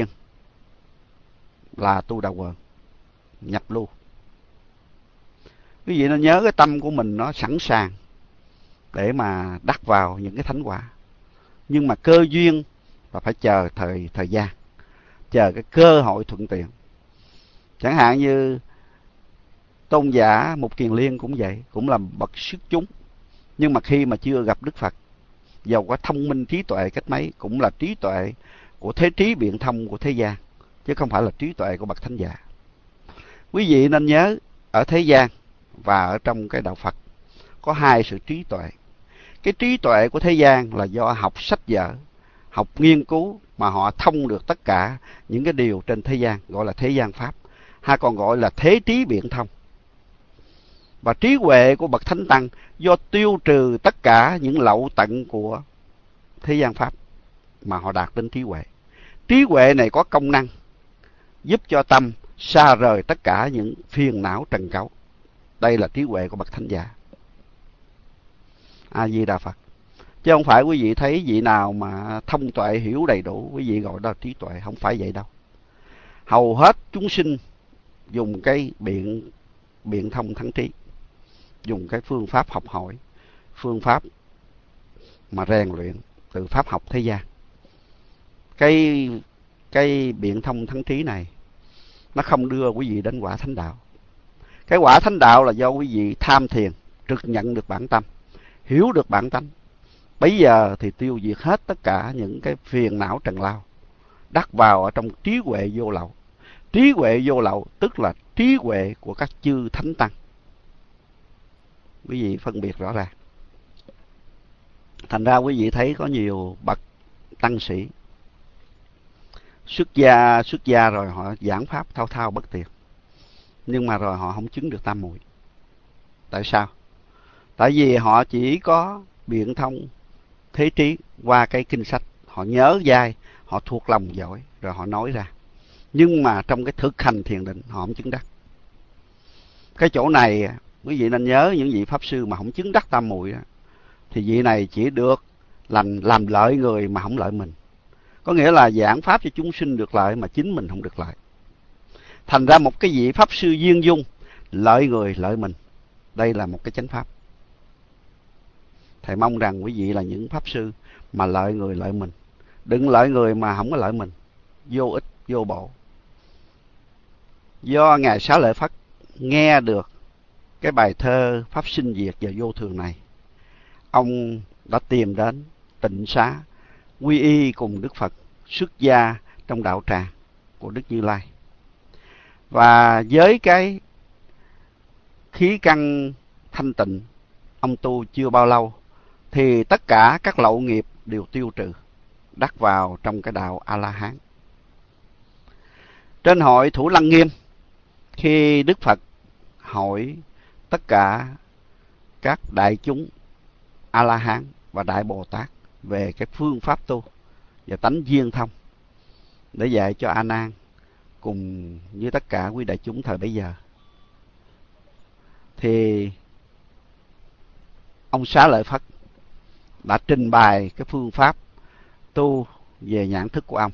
là tu đà quần, nhập lưu. Quý vị nên nhớ cái tâm của mình nó sẵn sàng để mà đắc vào những cái thánh quả, nhưng mà cơ duyên là phải chờ thời thời gian, chờ cái cơ hội thuận tiện. Chẳng hạn như tôn giả Mục Kiền Liên cũng vậy, cũng là bậc xuất chúng, nhưng mà khi mà chưa gặp Đức Phật, dầu có thông minh trí tuệ cách mấy, cũng là trí tuệ của thế trí biện thông của thế gian, chứ không phải là trí tuệ của bậc thánh giả. Quý vị nên nhớ, ở thế gian và ở trong cái đạo Phật có hai sự trí tuệ. Cái trí tuệ của thế gian là do học sách vở, học nghiên cứu mà họ thông được tất cả những cái điều trên thế gian, gọi là thế gian pháp, hay còn gọi là thế trí biện thông. Và trí huệ của bậc thánh tăng do tiêu trừ tất cả những lậu tận của thế gian pháp mà họ đạt đến trí huệ. Trí huệ này có công năng giúp cho tâm xa rời tất cả những phiền não trần cấu. Đây là trí huệ của bậc thánh giả. A Di Đà Phật. Chứ không phải quý vị thấy vị nào mà thông tuệ hiểu đầy đủ, quý vị gọi đó là trí tuệ. Không phải vậy đâu. Hầu hết chúng sinh dùng cái biện biện thông thắng trí, dùng cái phương pháp học hỏi, phương pháp mà rèn luyện từ pháp học thế gian. Cái cái biện thông thắng trí này nó không đưa quý vị đến quả thánh đạo. Cái quả thánh đạo là do quý vị tham thiền, trực nhận được bản tâm, hiểu được bản tánh. Bây giờ thì tiêu diệt hết tất cả những cái phiền não trần lao, đắc vào ở trong trí huệ vô lậu. Trí huệ vô lậu tức là trí huệ của các chư thánh tăng. Quý vị phân biệt rõ ràng. Thành ra quý vị thấy có nhiều bậc tăng sĩ xuất gia xuất gia rồi họ giảng pháp thao thao bất tuyệt, nhưng mà rồi họ không chứng được tam muội. Tại sao? Tại vì họ chỉ có biện thông thế trí qua cái kinh sách, họ nhớ dai, họ thuộc lòng giỏi rồi họ nói ra, nhưng mà trong cái thực hành thiền định họ không chứng đắc. Cái chỗ này quý vị nên nhớ, những vị pháp sư mà không chứng đắc tam muội thì vị này chỉ được làm làm lợi người mà không lợi mình. Có nghĩa là giảng pháp cho chúng sinh được lợi mà chính mình không được lợi. Thành ra một cái vị pháp sư duyên dung, lợi người lợi mình. Đây là một cái chánh pháp. Thầy mong rằng quý vị là những pháp sư mà lợi người lợi mình. Đừng lợi người mà không có lợi mình, vô ích vô bổ. Do Ngài Xá Lợi Phất nghe được cái bài thơ pháp sinh diệt và vô thường này, ông đã tìm đến Tịnh Xá, quy y cùng Đức Phật, xuất gia trong đạo tràng của Đức Như Lai. Và với cái khí căn thanh tịnh, ông tu chưa bao lâu thì tất cả các lậu nghiệp đều tiêu trừ, đắc vào trong cái đạo A-la-hán. Trên hội Thủ Lăng Nghiêm, khi Đức Phật hỏi tất cả các đại chúng A La Hán và Đại Bồ Tát về cái phương pháp tu và tánh duyên thông, để dạy cho A Nan cùng với tất cả quý đại chúng thời bấy giờ. Thì ông Xá Lợi Phất đã trình bày cái phương pháp tu về nhãn thức của ông.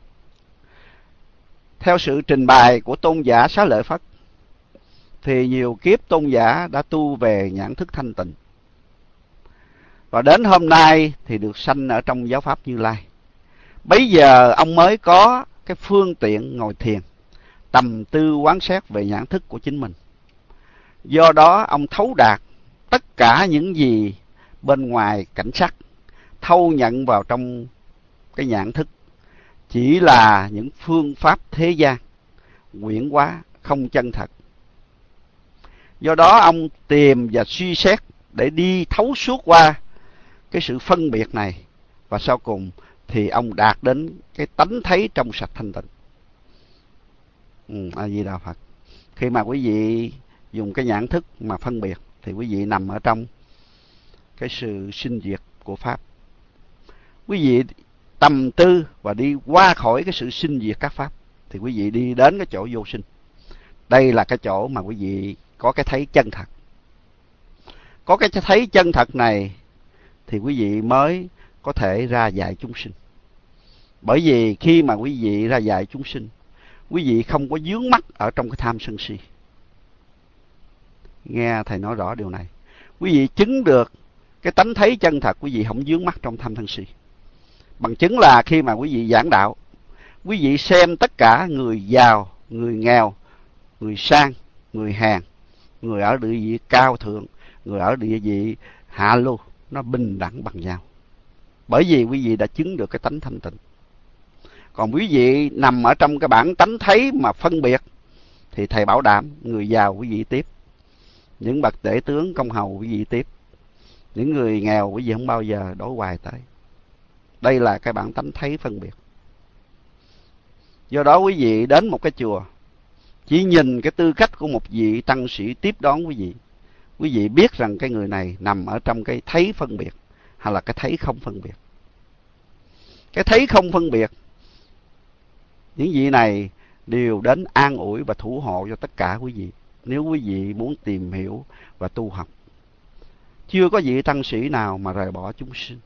Theo sự trình bày của tôn giả Xá Lợi Phất thì nhiều kiếp tôn giả đã tu về nhãn thức thanh tịnh, và đến hôm nay thì được sanh ở trong giáo pháp Như Lai. Bấy giờ ông mới có cái phương tiện ngồi thiền, tầm tư quán xét về nhãn thức của chính mình. Do đó ông thấu đạt tất cả những gì bên ngoài cảnh sắc, thâu nhận vào trong cái nhãn thức chỉ là những phương pháp thế gian, quyển hóa, không chân thật. Do đó ông tìm và suy xét để đi thấu suốt qua cái sự phân biệt này, và sau cùng thì ông đạt đến cái tánh thấy trong sạch thanh tịnh. Ừ, A Di Đà Phật. Khi mà quý vị dùng cái nhãn thức mà phân biệt thì quý vị nằm ở trong cái sự sinh diệt của pháp. Quý vị tầm tư và đi qua khỏi cái sự sinh diệt các pháp thì quý vị đi đến cái chỗ vô sinh. Đây là cái chỗ mà quý vị có cái thấy chân thật. Có cái thấy chân thật này thì quý vị mới có thể ra dạy chúng sinh. Bởi vì khi mà quý vị ra dạy chúng sinh, quý vị không có vướng mắc ở trong cái tham sân si. Nghe thầy nói rõ điều này. Quý vị chứng được cái tánh thấy chân thật, quý vị không vướng mắc trong tham sân si. Bằng chứng là khi mà quý vị giảng đạo, quý vị xem tất cả người giàu, người nghèo, người sang, người hèn, người ở địa vị cao thượng, người ở địa vị hạ lưu, nó bình đẳng bằng nhau. Bởi vì quý vị đã chứng được cái tánh thanh tịnh. Còn quý vị nằm ở trong cái bản tánh thấy mà phân biệt thì thầy bảo đảm người giàu quý vị tiếp, những bậc tể tướng công hầu quý vị tiếp, những người nghèo quý vị không bao giờ đối hoài tới. Đây là cái bản tánh thấy phân biệt. Do đó quý vị đến một cái chùa, chỉ nhìn cái tư cách của một vị tăng sĩ tiếp đón quý vị, quý vị biết rằng cái người này nằm ở trong cái thấy phân biệt hay là cái thấy không phân biệt. Cái thấy không phân biệt, những vị này đều đến an ủi và thủ hộ cho tất cả quý vị, nếu quý vị muốn tìm hiểu và tu học. Chưa có vị tăng sĩ nào mà rời bỏ chúng sinh.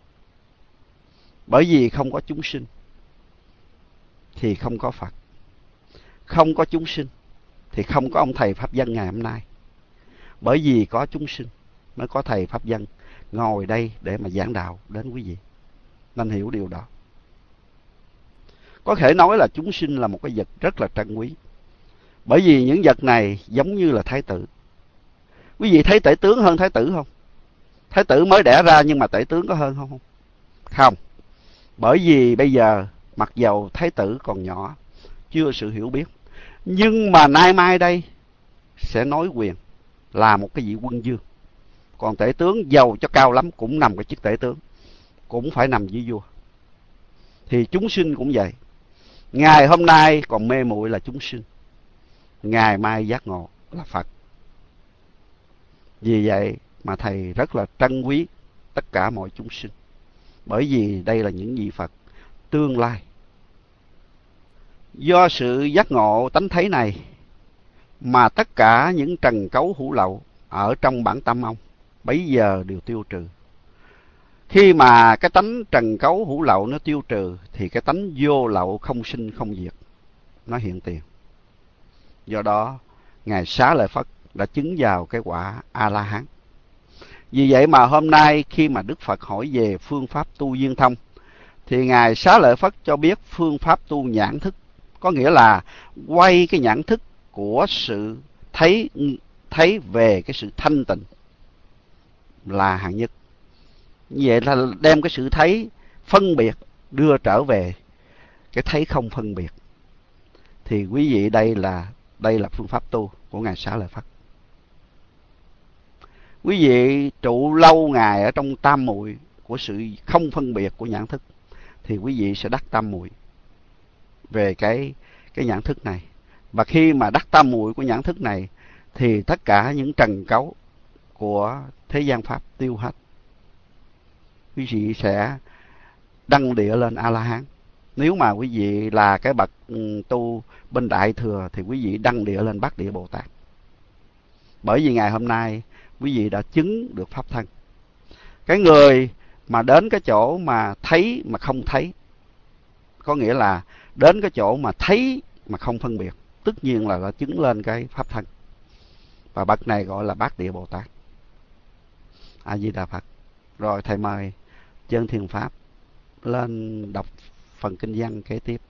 Bởi vì không có chúng sinh thì không có Phật. Không có chúng sinh thì không có ông thầy Pháp Dân ngày hôm nay. Bởi vì có chúng sinh mới có thầy Pháp Dân ngồi đây để mà giảng đạo đến quý vị. Nên hiểu điều đó. Có thể nói là chúng sinh là một cái vật rất là trân quý. Bởi vì những vật này giống như là thái tử. Quý vị thấy tể tướng hơn thái tử không? Thái tử mới đẻ ra nhưng mà tể tướng có hơn không? Không. Bởi vì bây giờ mặc dầu thái tử còn nhỏ, chưa sự hiểu biết, nhưng mà nay mai đây sẽ nói quyền là một cái vị quân vương. Còn tể tướng giàu cho cao lắm cũng nằm cái chức tể tướng, cũng phải nằm với vua. Thì chúng sinh cũng vậy. Ngày hôm nay còn mê muội là chúng sinh, ngày mai giác ngộ là Phật. Vì vậy mà thầy rất là trân quý tất cả mọi chúng sinh. Bởi vì đây là những vị Phật tương lai. Do sự giác ngộ tánh thấy này mà tất cả những trần cấu hữu lậu ở trong bản tâm ông bấy giờ đều tiêu trừ. Khi mà cái tánh trần cấu hữu lậu nó tiêu trừ thì cái tánh vô lậu không sinh không diệt nó hiện tiền. Do đó Ngài Xá Lợi Phất đã chứng vào cái quả A-la-hán. Vì vậy mà hôm nay khi mà Đức Phật hỏi về phương pháp tu duyên thông thì Ngài Xá Lợi Phất cho biết phương pháp tu nhãn thức. Có nghĩa là quay cái nhãn thức của sự thấy thấy về cái sự thanh tịnh là hạng nhất. Như vậy là đem cái sự thấy phân biệt đưa trở về cái thấy không phân biệt. Thì quý vị đây là đây là phương pháp tu của Ngài Xá Lợi Phất. Quý vị trụ lâu ngày ở trong tam muội của sự không phân biệt của nhãn thức thì quý vị sẽ đắc tam muội về cái cái nhãn thức này. Và khi mà đắc tam muội của nhãn thức này thì tất cả những trần cấu của thế gian pháp tiêu hết. Quý vị sẽ đăng địa lên A-la-hán. Nếu mà quý vị là cái bậc tu bên Đại Thừa thì quý vị đăng địa lên Bát Địa Bồ Tát. Bởi vì ngày hôm nay quý vị đã chứng được pháp thân. Cái người mà đến cái chỗ mà thấy mà không thấy, có nghĩa là đến cái chỗ mà thấy mà không phân biệt, tất nhiên là đã chứng lên cái pháp thân. Và bậc này gọi là Bát Địa Bồ Tát. A Di Đà Phật. Rồi thầy mời Chân Thiền Pháp lên đọc phần kinh văn kế tiếp.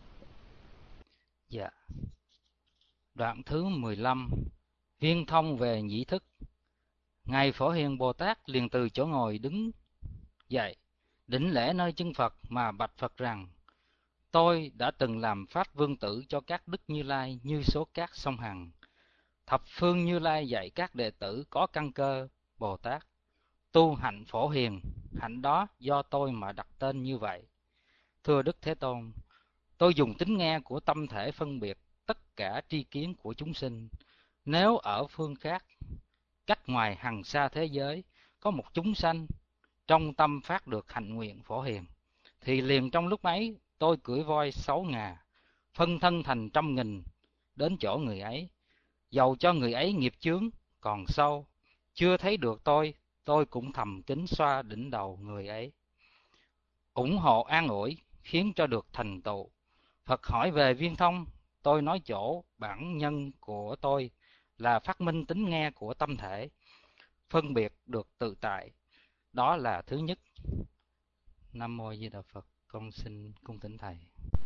Dạ. Đoạn thứ mười lăm. Viên thông về nhĩ thức. Ngài Phổ Hiền Bồ Tát liền từ chỗ ngồi đứng dậy, đảnh lễ nơi chân Phật mà bạch Phật rằng: Tôi đã từng làm pháp vương tử cho các đức Như Lai như số cát sông Hằng. Thập phương Như Lai dạy các đệ tử có căn cơ Bồ Tát tu hạnh Phổ Hiền, hạnh đó do tôi mà đặt tên như vậy. Thưa Đức Thế Tôn, tôi dùng tính nghe của tâm thể phân biệt tất cả tri kiến của chúng sinh. Nếu ở phương khác, cách ngoài hằng xa thế giới, có một chúng sanh trong tâm phát được hạnh nguyện Phổ Hiền, thì liền trong lúc ấy tôi cưỡi voi sáu ngà, phân thân thành trăm nghìn, đến chỗ người ấy. Dầu cho người ấy nghiệp chướng còn sâu, chưa thấy được tôi, tôi cũng thầm kính xoa đỉnh đầu người ấy, ủng hộ an ủi, khiến cho được thành tựu. Phật hỏi về Viên Thông, tôi nói chỗ bản nhân của tôi là phát minh tính nghe của tâm thể, phân biệt được tự tại. Đó là thứ nhất. Nam Mô Di Đà Phật. Con xin cung kính thầy.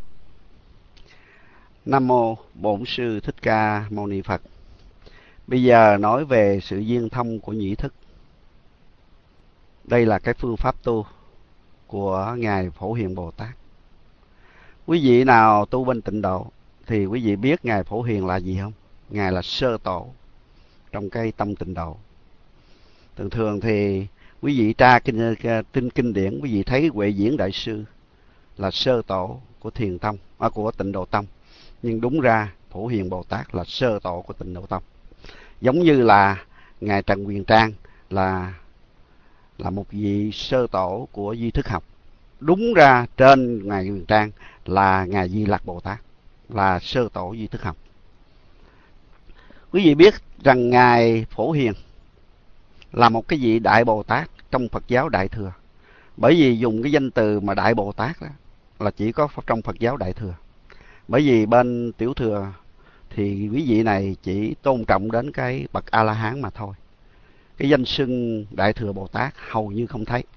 Nam Mô Bổn Sư Thích Ca Mâu Ni Phật. Bây giờ nói về sự viên thông của nhĩ thức. Đây là cái phương pháp tu của Ngài Phổ Hiền Bồ Tát. Quý vị nào tu bên Tịnh Độ thì quý vị biết Ngài Phổ Hiền là gì không? Ngài là sơ tổ trong cái tâm Tịnh Độ. Thường thường thì quý vị tra kinh, kinh, kinh điển, quý vị thấy Huệ Diễn Đại Sư là sơ tổ của Thiền Tông, à, của Tịnh Độ Tông. Nhưng đúng ra Phổ Hiền Bồ Tát là sơ tổ của Tịnh Độ Tông. Giống như là Ngài Trần Quyền Trang là là một vị sơ tổ của Duy Thức học. Đúng ra trên Ngài Quyền Trang là Ngài Di Lặc Bồ Tát, là sơ tổ Duy Thức học. Quý vị biết rằng Ngài Phổ Hiền là một cái vị Đại Bồ Tát trong Phật giáo Đại Thừa. Bởi vì dùng cái danh từ mà Đại Bồ Tát đó là chỉ có trong Phật giáo Đại Thừa. Bởi vì bên Tiểu Thừa thì quý vị này chỉ tôn trọng đến cái bậc A-la-hán mà thôi. Cái danh xưng Đại Thừa Bồ Tát hầu như không thấy.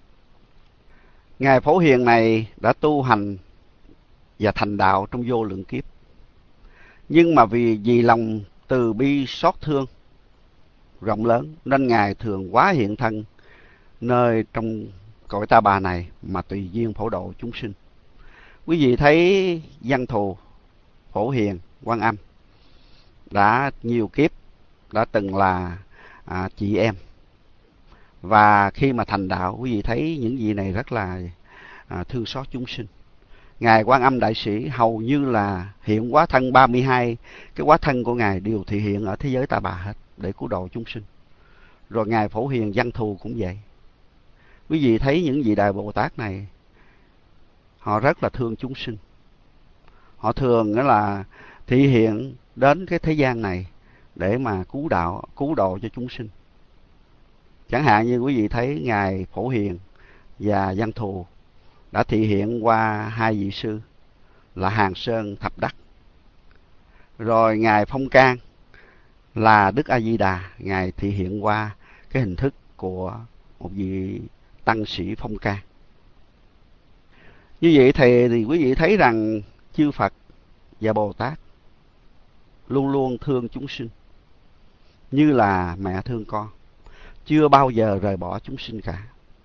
Ngài Phổ Hiền này đã tu hành và thành đạo trong vô lượng kiếp. Nhưng mà vì vì lòng từ bi xót thương rộng lớn nên Ngài thường quá hiện thân nơi trong cõi ta bà này mà tùy duyên phổ độ chúng sinh. Quý vị thấy Văn Thù, Phổ Hiền, Quan Âm đã nhiều kiếp đã từng là à, chị em. Và khi mà thành đạo, quý vị thấy những vị này rất là à, thương xót chúng sinh. Ngài Quan Âm Đại Sĩ hầu như là hiện hóa thân ba mươi hai, cái hóa thân của Ngài đều thị hiện ở thế giới ta bà hết để cứu độ chúng sinh. Rồi Ngài Phổ Hiền Văn Thù cũng vậy. Quý vị thấy những vị Đại Bồ Tát này, họ rất là thương chúng sinh. Họ thường đó là thị hiện đến cái thế gian này để mà cứu đạo, cứu độ cho chúng sinh. Chẳng hạn như quý vị thấy Ngài Phổ Hiền và Văn Thù đã thị hiện qua hai vị sư là Hàng Sơn Thập Đắc. Rồi Ngài Phong Can là Đức A Di Đà, Ngài thị hiện qua cái hình thức của một vị tăng sĩ Phong Can. Như vậy thì, thì quý vị thấy rằng chư Phật và Bồ Tát luôn luôn thương chúng sinh như là mẹ thương con, chưa bao giờ rời bỏ chúng sinh cả.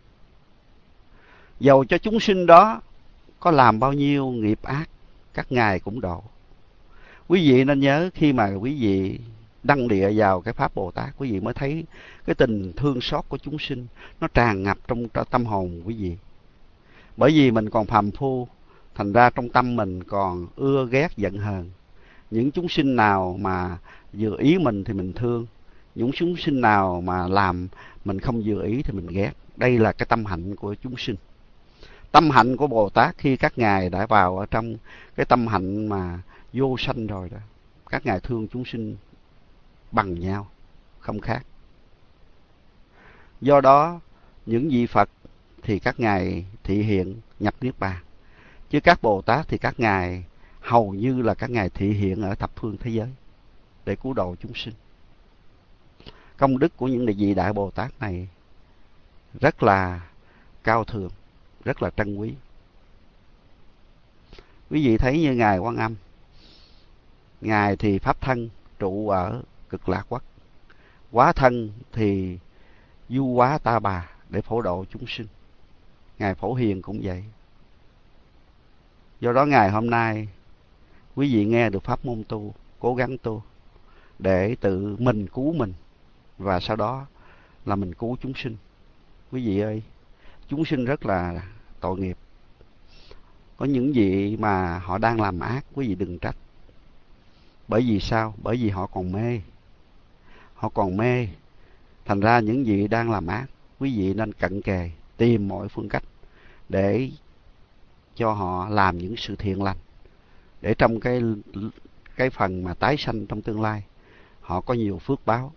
Dầu cho chúng sinh đó có làm bao nhiêu nghiệp ác, các ngài cũng độ. Quý vị nên nhớ khi mà quý vị đăng địa vào cái Pháp Bồ Tát, quý vị mới thấy cái tình thương xót của chúng sinh nó tràn ngập trong tâm hồn quý vị. Bởi vì mình còn phàm phu, thành ra trong tâm mình còn ưa ghét giận hờn. Những chúng sinh nào mà vừa ý mình thì mình thương, những chúng sinh nào mà làm mình không vừa ý thì mình ghét. Đây là cái tâm hạnh của chúng sinh. Tâm hạnh của Bồ Tát khi các ngài đã vào ở trong cái tâm hạnh mà vô sanh rồi đó, các ngài thương chúng sinh bằng nhau, không khác. Do đó, những vị Phật thì các ngài thị hiện nhập Niết Bàn, chứ các Bồ Tát thì các ngài hầu như là các ngài thị hiện ở thập phương thế giới để cứu độ chúng sinh. Công đức của những vị Đại Bồ Tát này rất là cao thượng, rất là trân quý. Quý vị thấy như Ngài Quan Âm, Ngài thì Pháp thân trụ ở Cực Lạc Quốc, Hóa thân thì du hóa Ta Bà để phổ độ chúng sinh. Ngài Phổ Hiền cũng vậy. Do đó ngày hôm nay quý vị nghe được pháp môn tu, cố gắng tu để tự mình cứu mình, và sau đó là mình cứu chúng sinh. Quý vị ơi, chúng sinh rất là tội nghiệp. Có những vị mà họ đang làm ác, quý vị đừng trách. Bởi vì sao? Bởi vì họ còn mê. Họ còn mê. Thành ra những vị đang làm ác, quý vị nên cận kề, tìm mọi phương cách để cho họ làm những sự thiện lành, để trong cái cái phần mà tái sanh trong tương lai họ có nhiều phước báo.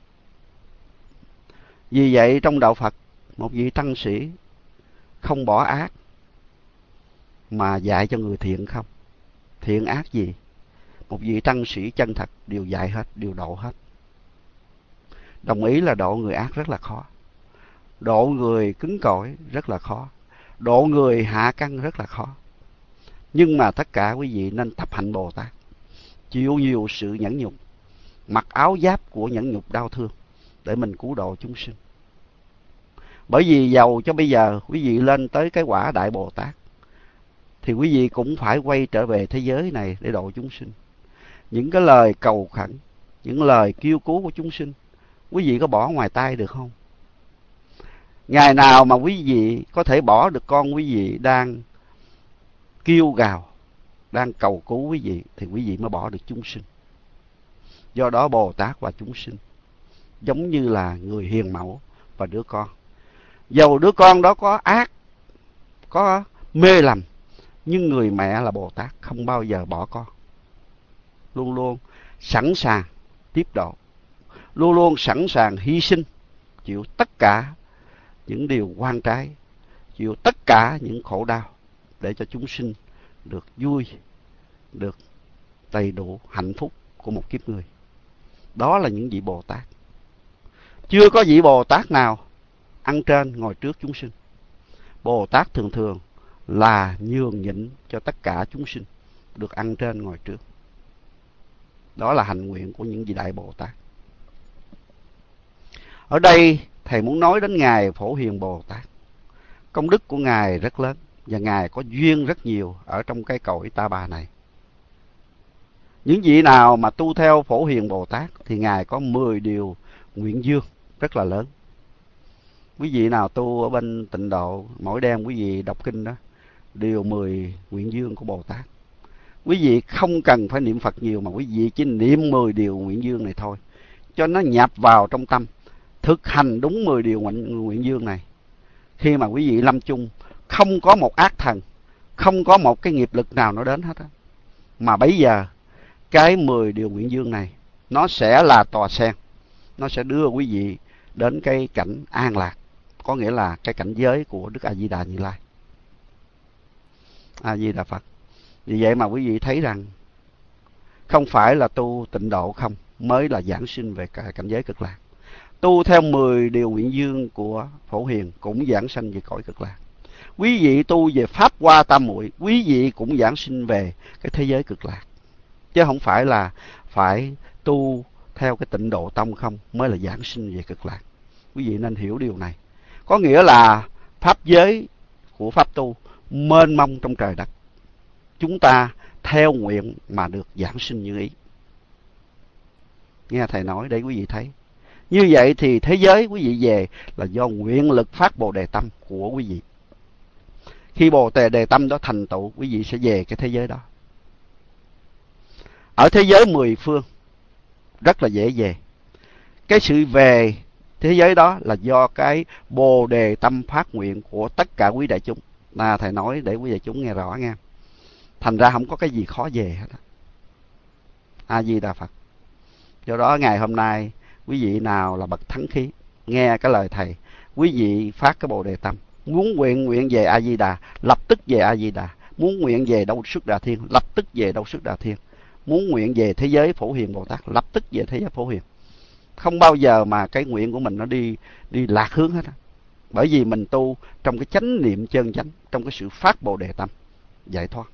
Vì vậy trong đạo Phật, một vị tăng sĩ không bỏ ác mà dạy cho người thiện không. Thiện ác gì? Một vị tăng sĩ chân thật đều dạy hết, đều độ hết. Đồng ý là độ người ác rất là khó, độ người cứng cỏi rất là khó, độ người hạ căn rất là khó. Nhưng mà tất cả quý vị nên tập hạnh Bồ Tát, chịu nhiều sự nhẫn nhục, mặc áo giáp của nhẫn nhục đau thương để mình cứu độ chúng sinh. Bởi vì dầu cho bây giờ quý vị lên tới cái quả Đại Bồ Tát thì quý vị cũng phải quay trở về thế giới này để độ chúng sinh. Những cái lời cầu khẩn, những lời kêu cứu của chúng sinh, quý vị có bỏ ngoài tai được không? Ngày nào mà quý vị có thể bỏ được con quý vị đang kêu gào, đang cầu cứu quý vị, thì quý vị mới bỏ được chúng sinh. Do đó Bồ Tát và chúng sinh giống như là người hiền mẫu và đứa con. Dầu đứa con đó có ác, có mê lầm, nhưng người mẹ là Bồ Tát không bao giờ bỏ con. Luôn luôn sẵn sàng tiếp độ, luôn luôn sẵn sàng hy sinh, chịu tất cả những điều oan trái, chịu tất cả những khổ đau để cho chúng sinh được vui, được đầy đủ hạnh phúc của một kiếp người. Đó là những vị Bồ Tát. Chưa có vị Bồ Tát nào ăn trên ngồi trước chúng sinh. Bồ Tát thường thường là nhường nhịn cho tất cả chúng sinh được ăn trên ngồi trước. Đó là hạnh nguyện của những vị Đại Bồ Tát. Ở đây thầy muốn nói đến Ngài Phổ Hiền Bồ Tát. Công đức của Ngài rất lớn và Ngài có duyên rất nhiều ở trong cái cõi Ta Bà này. Những vị nào mà tu theo Phổ Hiền Bồ Tát thì Ngài có mười điều nguyện dương rất là lớn. Quý vị nào tu ở bên Tịnh Độ, mỗi đêm quý vị đọc kinh đó, điều mười nguyện dương của Bồ Tát. Quý vị không cần phải niệm Phật nhiều, mà quý vị chỉ niệm mười điều nguyện dương này thôi, cho nó nhập vào trong tâm, thực hành đúng mười điều nguyện dương này. Khi mà quý vị lâm chung, không có một ác thần, không có một cái nghiệp lực nào nó đến hết á. Mà bấy giờ cái mười điều nguyện dương này nó sẽ là tòa sen, nó sẽ đưa quý vị đến cái cảnh an lạc, có nghĩa là cái cảnh giới của Đức A Di Đà Như Lai. A Di Đà Phật. Vì vậy mà quý vị thấy rằng không phải là tu Tịnh Độ không mới là giảng sinh về cảnh giới Cực Lạc. Tu theo mười điều nguyện dương của Phổ Hiền cũng giảng sanh về cõi Cực Lạc. Quý vị tu về Pháp Hoa Tam Muội, quý vị cũng giảng sinh về cái thế giới Cực Lạc. Chứ không phải là phải tu theo cái Tịnh Độ Tông không mới là giảng sinh về Cực Lạc. Quý vị nên hiểu điều này. Có nghĩa là pháp giới của pháp tu mênh mông trong trời đất. Chúng ta theo nguyện mà được giảng sinh như ý. Nghe thầy nói để quý vị thấy. Như vậy thì thế giới quý vị về là do nguyện lực phát Bồ Đề Tâm của quý vị. Khi Bồ Đề Đề Tâm đó thành tựu, quý vị sẽ về cái thế giới đó. ở thế giới mười phương rất là dễ về. Cái sự về thế giới đó là do cái bồ đề tâm phát nguyện của tất cả quý đại chúng. Là thầy nói để quý đại chúng nghe rõ nghe. Thành ra không có cái gì khó về hết. A Di Đà Phật. Do đó ngày hôm nay quý vị nào là bậc thắng khí, nghe cái lời thầy, quý vị phát cái bồ đề tâm, muốn nguyện nguyện về A Di Đà, lập tức về A Di Đà. Muốn nguyện về Đâu Xuất Đà Thiên, lập tức về Đâu Xuất Đà Thiên. Muốn nguyện về thế giới Phổ Hiền Bồ Tát, lập tức về thế giới Phổ Hiền. Không bao giờ mà cái nguyện của mình nó đi đi lạc hướng hết. Bởi vì mình tu trong cái chánh niệm chân chánh, trong cái sự phát bồ đề tâm giải thoát.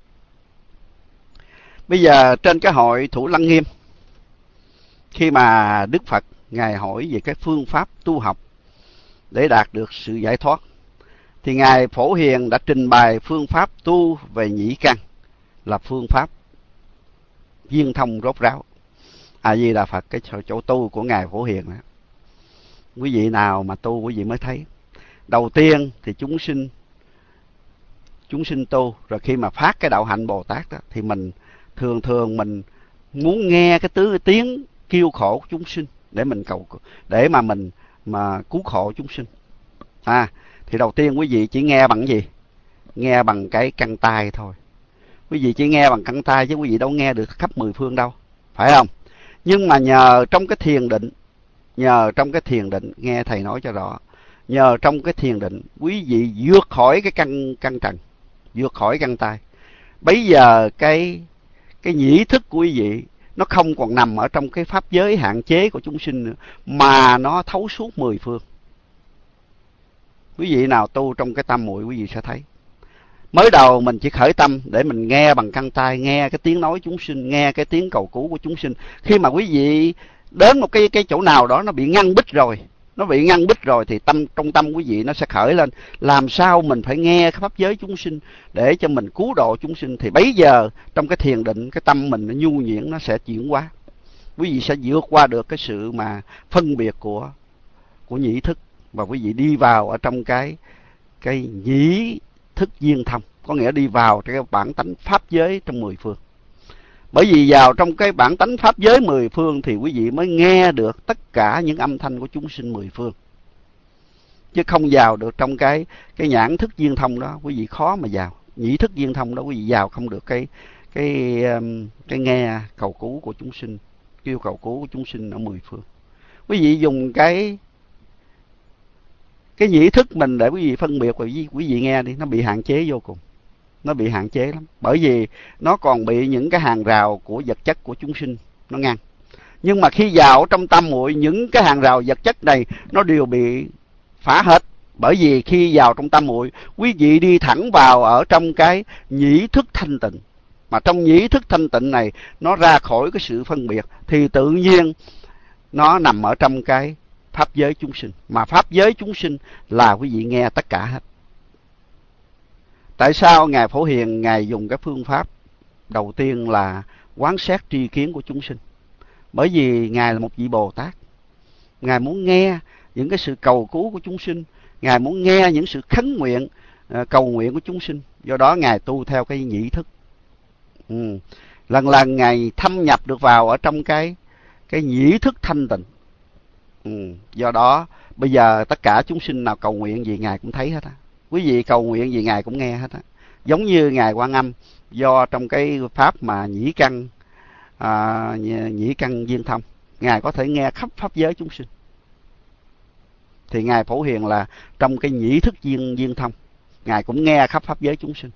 Bây giờ trên cái hội Thủ Lăng Nghiêm, khi mà Đức Phật Ngài hỏi về cái phương pháp tu học để đạt được sự giải thoát, thì Ngài Phổ Hiền đã trình bày phương pháp tu về nhĩ căn, là phương pháp viên thông rốt ráo. A Di Đà Phật. Cái chỗ tu của Ngài Phổ Hiền đó, quý vị nào mà tu quý vị mới thấy. Đầu tiên thì chúng sinh chúng sinh tu, rồi khi mà phát cái đạo hạnh Bồ Tát đó, thì mình thường thường mình muốn nghe cái tứ tiếng kêu khổ của chúng sinh để mình cầu, để mà mình mà cứu khổ chúng sinh. À, thì đầu tiên quý vị chỉ nghe bằng gì? Nghe bằng cái căn tai thôi. Quý vị chỉ nghe bằng căn tai chứ quý vị đâu nghe được khắp mười phương đâu, phải không? Nhưng mà nhờ trong cái thiền định, nhờ trong cái thiền định, nghe thầy nói cho rõ, nhờ trong cái thiền định, quý vị vượt khỏi cái căn căn trần, vượt khỏi căn tai. Bây giờ cái cái nhĩ thức của quý vị nó không còn nằm ở trong cái pháp giới hạn chế của chúng sinh nữa, mà nó thấu suốt mười phương. Quý vị nào tu trong cái tam muội quý vị sẽ thấy. Mới đầu mình chỉ khởi tâm để mình nghe bằng căn tai, nghe cái tiếng nói chúng sinh, nghe cái tiếng cầu cứu của chúng sinh. Khi mà quý vị đến một cái cái chỗ nào đó nó bị ngăn bích rồi, nó bị ngăn bích rồi thì tâm trong tâm quý vị nó sẽ khởi lên. Làm sao mình phải nghe cái pháp giới chúng sinh để cho mình cứu độ chúng sinh. Thì bấy giờ trong cái thiền định, cái tâm mình nó nhu nhuyễn, nó sẽ chuyển hóa. Quý vị sẽ vượt qua được cái sự mà phân biệt của của nhĩ thức, và quý vị đi vào ở trong cái cái nhĩ thức viên thông, có nghĩa đi vào cái bản tánh pháp giới trong mười phương. Bởi vì vào trong cái bản tánh pháp giới mười phương thì quý vị mới nghe được tất cả những âm thanh của chúng sinh mười phương. Chứ không vào được trong cái cái nhãn thức viên thông đó, quý vị khó mà vào. Nhĩ thức viên thông đó quý vị vào không được cái cái cái nghe cầu cứu của chúng sinh, kêu cầu cứu của chúng sinh ở mười phương. Quý vị dùng cái cái nhĩ thức mình để quý vị phân biệt, và quý, quý vị nghe đi, nó bị hạn chế vô cùng. Nó bị hạn chế lắm. Bởi vì nó còn bị những cái hàng rào của vật chất của chúng sinh nó ngăn. Nhưng mà khi vào trong tâm muội, những cái hàng rào vật chất này nó đều bị phá hết. Bởi vì khi vào trong tâm muội, quý vị đi thẳng vào ở trong cái nhĩ thức thanh tịnh. Mà trong nhĩ thức thanh tịnh này, nó ra khỏi cái sự phân biệt, thì tự nhiên nó nằm ở trong cái pháp giới chúng sinh. Mà pháp giới chúng sinh là quý vị nghe tất cả hết. Tại sao Ngài Phổ Hiền Ngài dùng cái phương pháp đầu tiên là quán xét tri kiến của chúng sinh? Bởi vì Ngài là một vị Bồ Tát. Ngài muốn nghe những cái sự cầu cứu của chúng sinh, Ngài muốn nghe những sự khấn nguyện, cầu nguyện của chúng sinh. Do đó Ngài tu theo cái nhĩ thức. Ừ. Lần lần Ngài thâm nhập được vào ở trong cái cái nhĩ thức thanh tịnh. Ừ. Do đó bây giờ tất cả chúng sinh nào cầu nguyện gì Ngài cũng thấy hết á. Quý vị cầu nguyện gì Ngài cũng nghe hết á. Giống như Ngài Quan Âm, do trong cái pháp mà nhĩ căn à, nhĩ căn viên thông, Ngài có thể nghe khắp pháp giới chúng sinh. Thì Ngài Phổ Hiền là trong cái nhĩ thức viên viên thông, Ngài cũng nghe khắp pháp giới chúng sinh.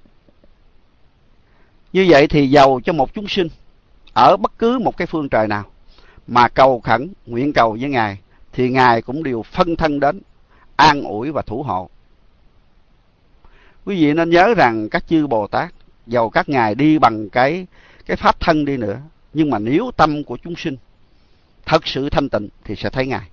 Như vậy thì dầu cho một chúng sinh ở bất cứ một cái phương trời nào mà cầu khẩn, nguyện cầu với Ngài, thì Ngài cũng đều phân thân đến an ủi và thủ hộ. Quý vị nên nhớ rằng các chư Bồ Tát, dầu các ngài đi bằng cái cái pháp thân đi nữa, nhưng mà nếu tâm của chúng sinh thật sự thanh tịnh thì sẽ thấy Ngài.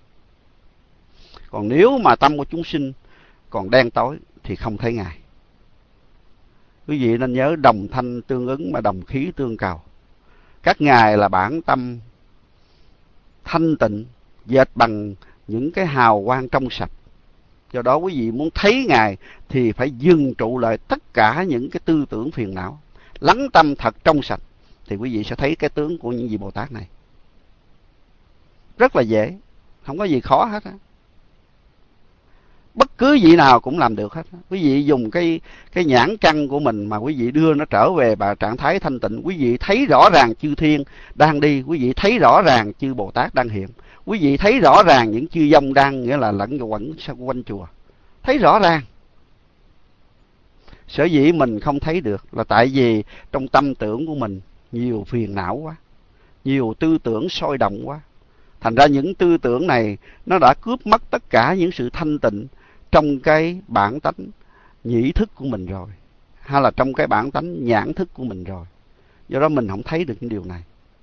Còn nếu mà tâm của chúng sinh còn đen tối thì không thấy Ngài. Quý vị nên nhớ đồng thanh tương ứng mà đồng khí tương cầu. Các ngài là bản tâm thanh tịnh, dệt bằng những cái hào quang trong sạch. Do đó quý vị muốn thấy Ngài thì phải dừng trụ lại tất cả những cái tư tưởng phiền não, lắng tâm thật trong sạch, thì quý vị sẽ thấy cái tướng của những vị Bồ Tát này. Rất là dễ, không có gì khó hết á. Bất cứ vị nào cũng làm được hết. Quý vị dùng cái cái nhãn căn của mình mà quý vị đưa nó trở về bà trạng thái thanh tịnh, quý vị thấy rõ ràng chư thiên đang đi, quý vị thấy rõ ràng chư Bồ Tát đang hiện, quý vị thấy rõ ràng những chư vong đang nghĩa là lẫn quẩn quanh chùa, thấy rõ ràng. Sở dĩ mình không thấy được là tại vì trong tâm tưởng của mình nhiều phiền não quá, nhiều tư tưởng sôi động quá. Thành ra những tư tưởng này nó đã cướp mất tất cả những sự thanh tịnh trong cái bản tánh nhĩ thức của mình rồi, hay là trong cái bản tánh nhãn thức của mình rồi. Do đó mình không thấy được những điều này.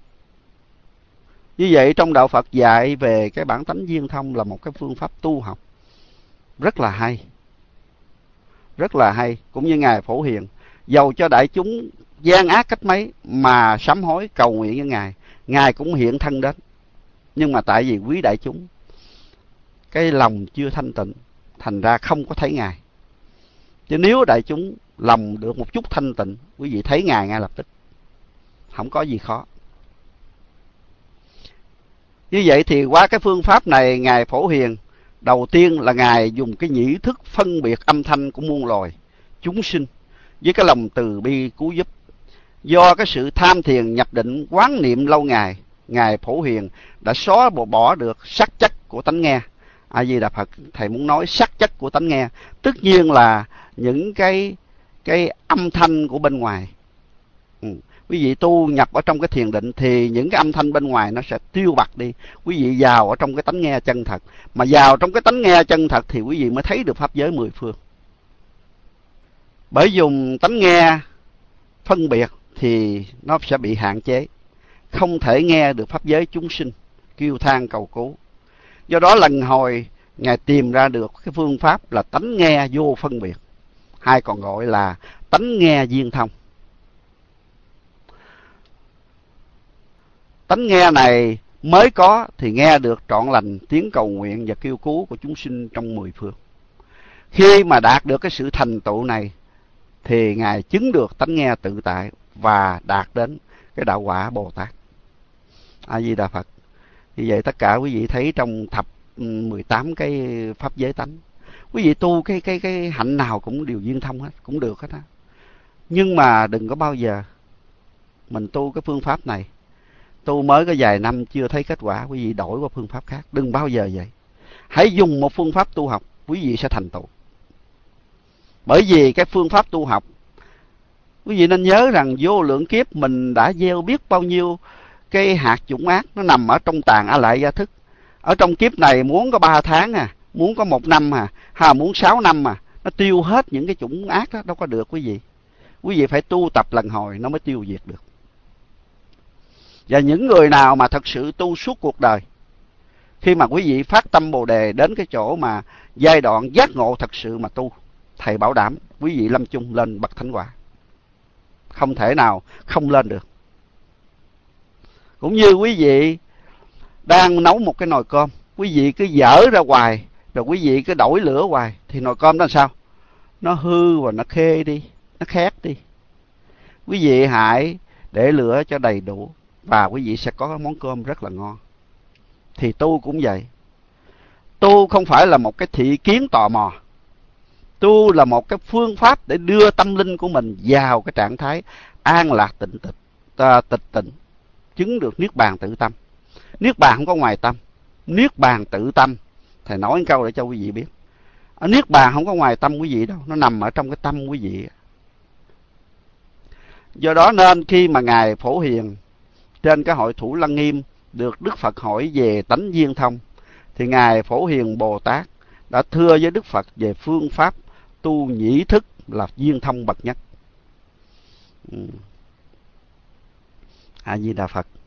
Như vậy trong Đạo Phật dạy về cái bản tánh viên thông là một cái phương pháp tu học rất là hay. Rất là hay. Cũng như Ngài Phổ Hiền, dầu cho đại chúng gian ác cách mấy mà sám hối cầu nguyện với Ngài, Ngài cũng hiện thân đến. Nhưng mà tại vì quý đại chúng cái lòng chưa thanh tịnh, thành ra không có thấy Ngài. Chứ nếu đại chúng lòng được một chút thanh tịnh, quý vị thấy Ngài ngay lập tức, không có gì khó. Như vậy thì qua cái phương pháp này, Ngài Phổ Hiền đầu tiên là Ngài dùng cái nhĩ thức phân biệt âm thanh của muôn loài chúng sinh với cái lòng từ bi cứu giúp. Do cái sự tham thiền nhập định quán niệm lâu ngày, Ngài Phổ Hiền đã xóa bỏ được sắc chất của tánh nghe. A Di Đà Phật, thầy muốn nói sắc chất của tánh nghe, tất nhiên là những cái cái âm thanh của bên ngoài. Ừ. Quý vị tu nhập ở trong cái thiền định thì những cái âm thanh bên ngoài nó sẽ tiêu bặt đi. Quý vị vào ở trong cái tánh nghe chân thật, mà vào trong cái tánh nghe chân thật thì quý vị mới thấy được pháp giới mười phương. Bởi dùng tánh nghe phân biệt thì nó sẽ bị hạn chế, không thể nghe được pháp giới chúng sinh kêu than cầu cứu. Do đó lần hồi Ngài tìm ra được cái phương pháp là tánh nghe vô phân biệt, hay còn gọi là tánh nghe viên thông. Tánh nghe này mới có thì nghe được trọn lành tiếng cầu nguyện và kêu cứu của chúng sinh trong mười phương. Khi mà đạt được cái sự thành tựu này thì Ngài chứng được tánh nghe tự tại và đạt đến cái đạo quả Bồ Tát. A Di Đà Phật. Như vậy tất cả quý vị thấy trong thập mười tám cái pháp giới tánh, quý vị tu cái cái cái hạnh nào cũng đều viên thông hết, cũng được hết á. Nhưng mà đừng có bao giờ mình tu cái phương pháp này, tu mới có vài năm chưa thấy kết quả, quý vị đổi qua phương pháp khác. Đừng bao giờ vậy. Hãy dùng một phương pháp tu học, quý vị sẽ thành tựu. Bởi vì cái phương pháp tu học, quý vị nên nhớ rằng vô lượng kiếp mình đã gieo biết bao nhiêu cái hạt chủng ác, nó nằm ở trong tàn a lại gia thức. Ở trong kiếp này muốn có ba tháng à, muốn có một năm à, hay muốn sáu năm à, nó tiêu hết những cái chủng ác đó, đâu có được quý vị. Quý vị phải tu tập lần hồi nó mới tiêu diệt được. Và những người nào mà thật sự tu suốt cuộc đời, khi mà quý vị phát tâm Bồ Đề đến cái chỗ mà giai đoạn giác ngộ thật sự mà tu, thầy bảo đảm quý vị lâm chung lên bậc thánh quả, không thể nào không lên được. Cũng như quý vị đang nấu một cái nồi cơm, quý vị cứ dở ra hoài, rồi quý vị cứ đổi lửa hoài, thì nồi cơm đó sao? Nó hư và nó khê đi, nó khét đi. Quý vị hãy để lửa cho đầy đủ và quý vị sẽ có món cơm rất là ngon. Thì tu cũng vậy. Tu không phải là một cái thị kiến tò mò. Tu là một cái phương pháp để đưa tâm linh của mình vào cái trạng thái an lạc tịnh tịch, tịch tịnh, chứng được niết bàn tự tâm. Niết bàn không có ngoài tâm, niết bàn tự tâm. Thầy nói một câu để cho quý vị biết, niết bàn không có ngoài tâm quý vị đâu, nó nằm ở trong cái tâm quý vị. Do đó nên khi mà Ngài Phổ Hiền trên cái hội Thủ Lăng Nghiêm được Đức Phật hỏi về tánh viên thông, thì Ngài Phổ Hiền Bồ Tát đã thưa với Đức Phật về phương pháp tu nhĩ thức là viên thông bậc nhất. A Di Đà Phật.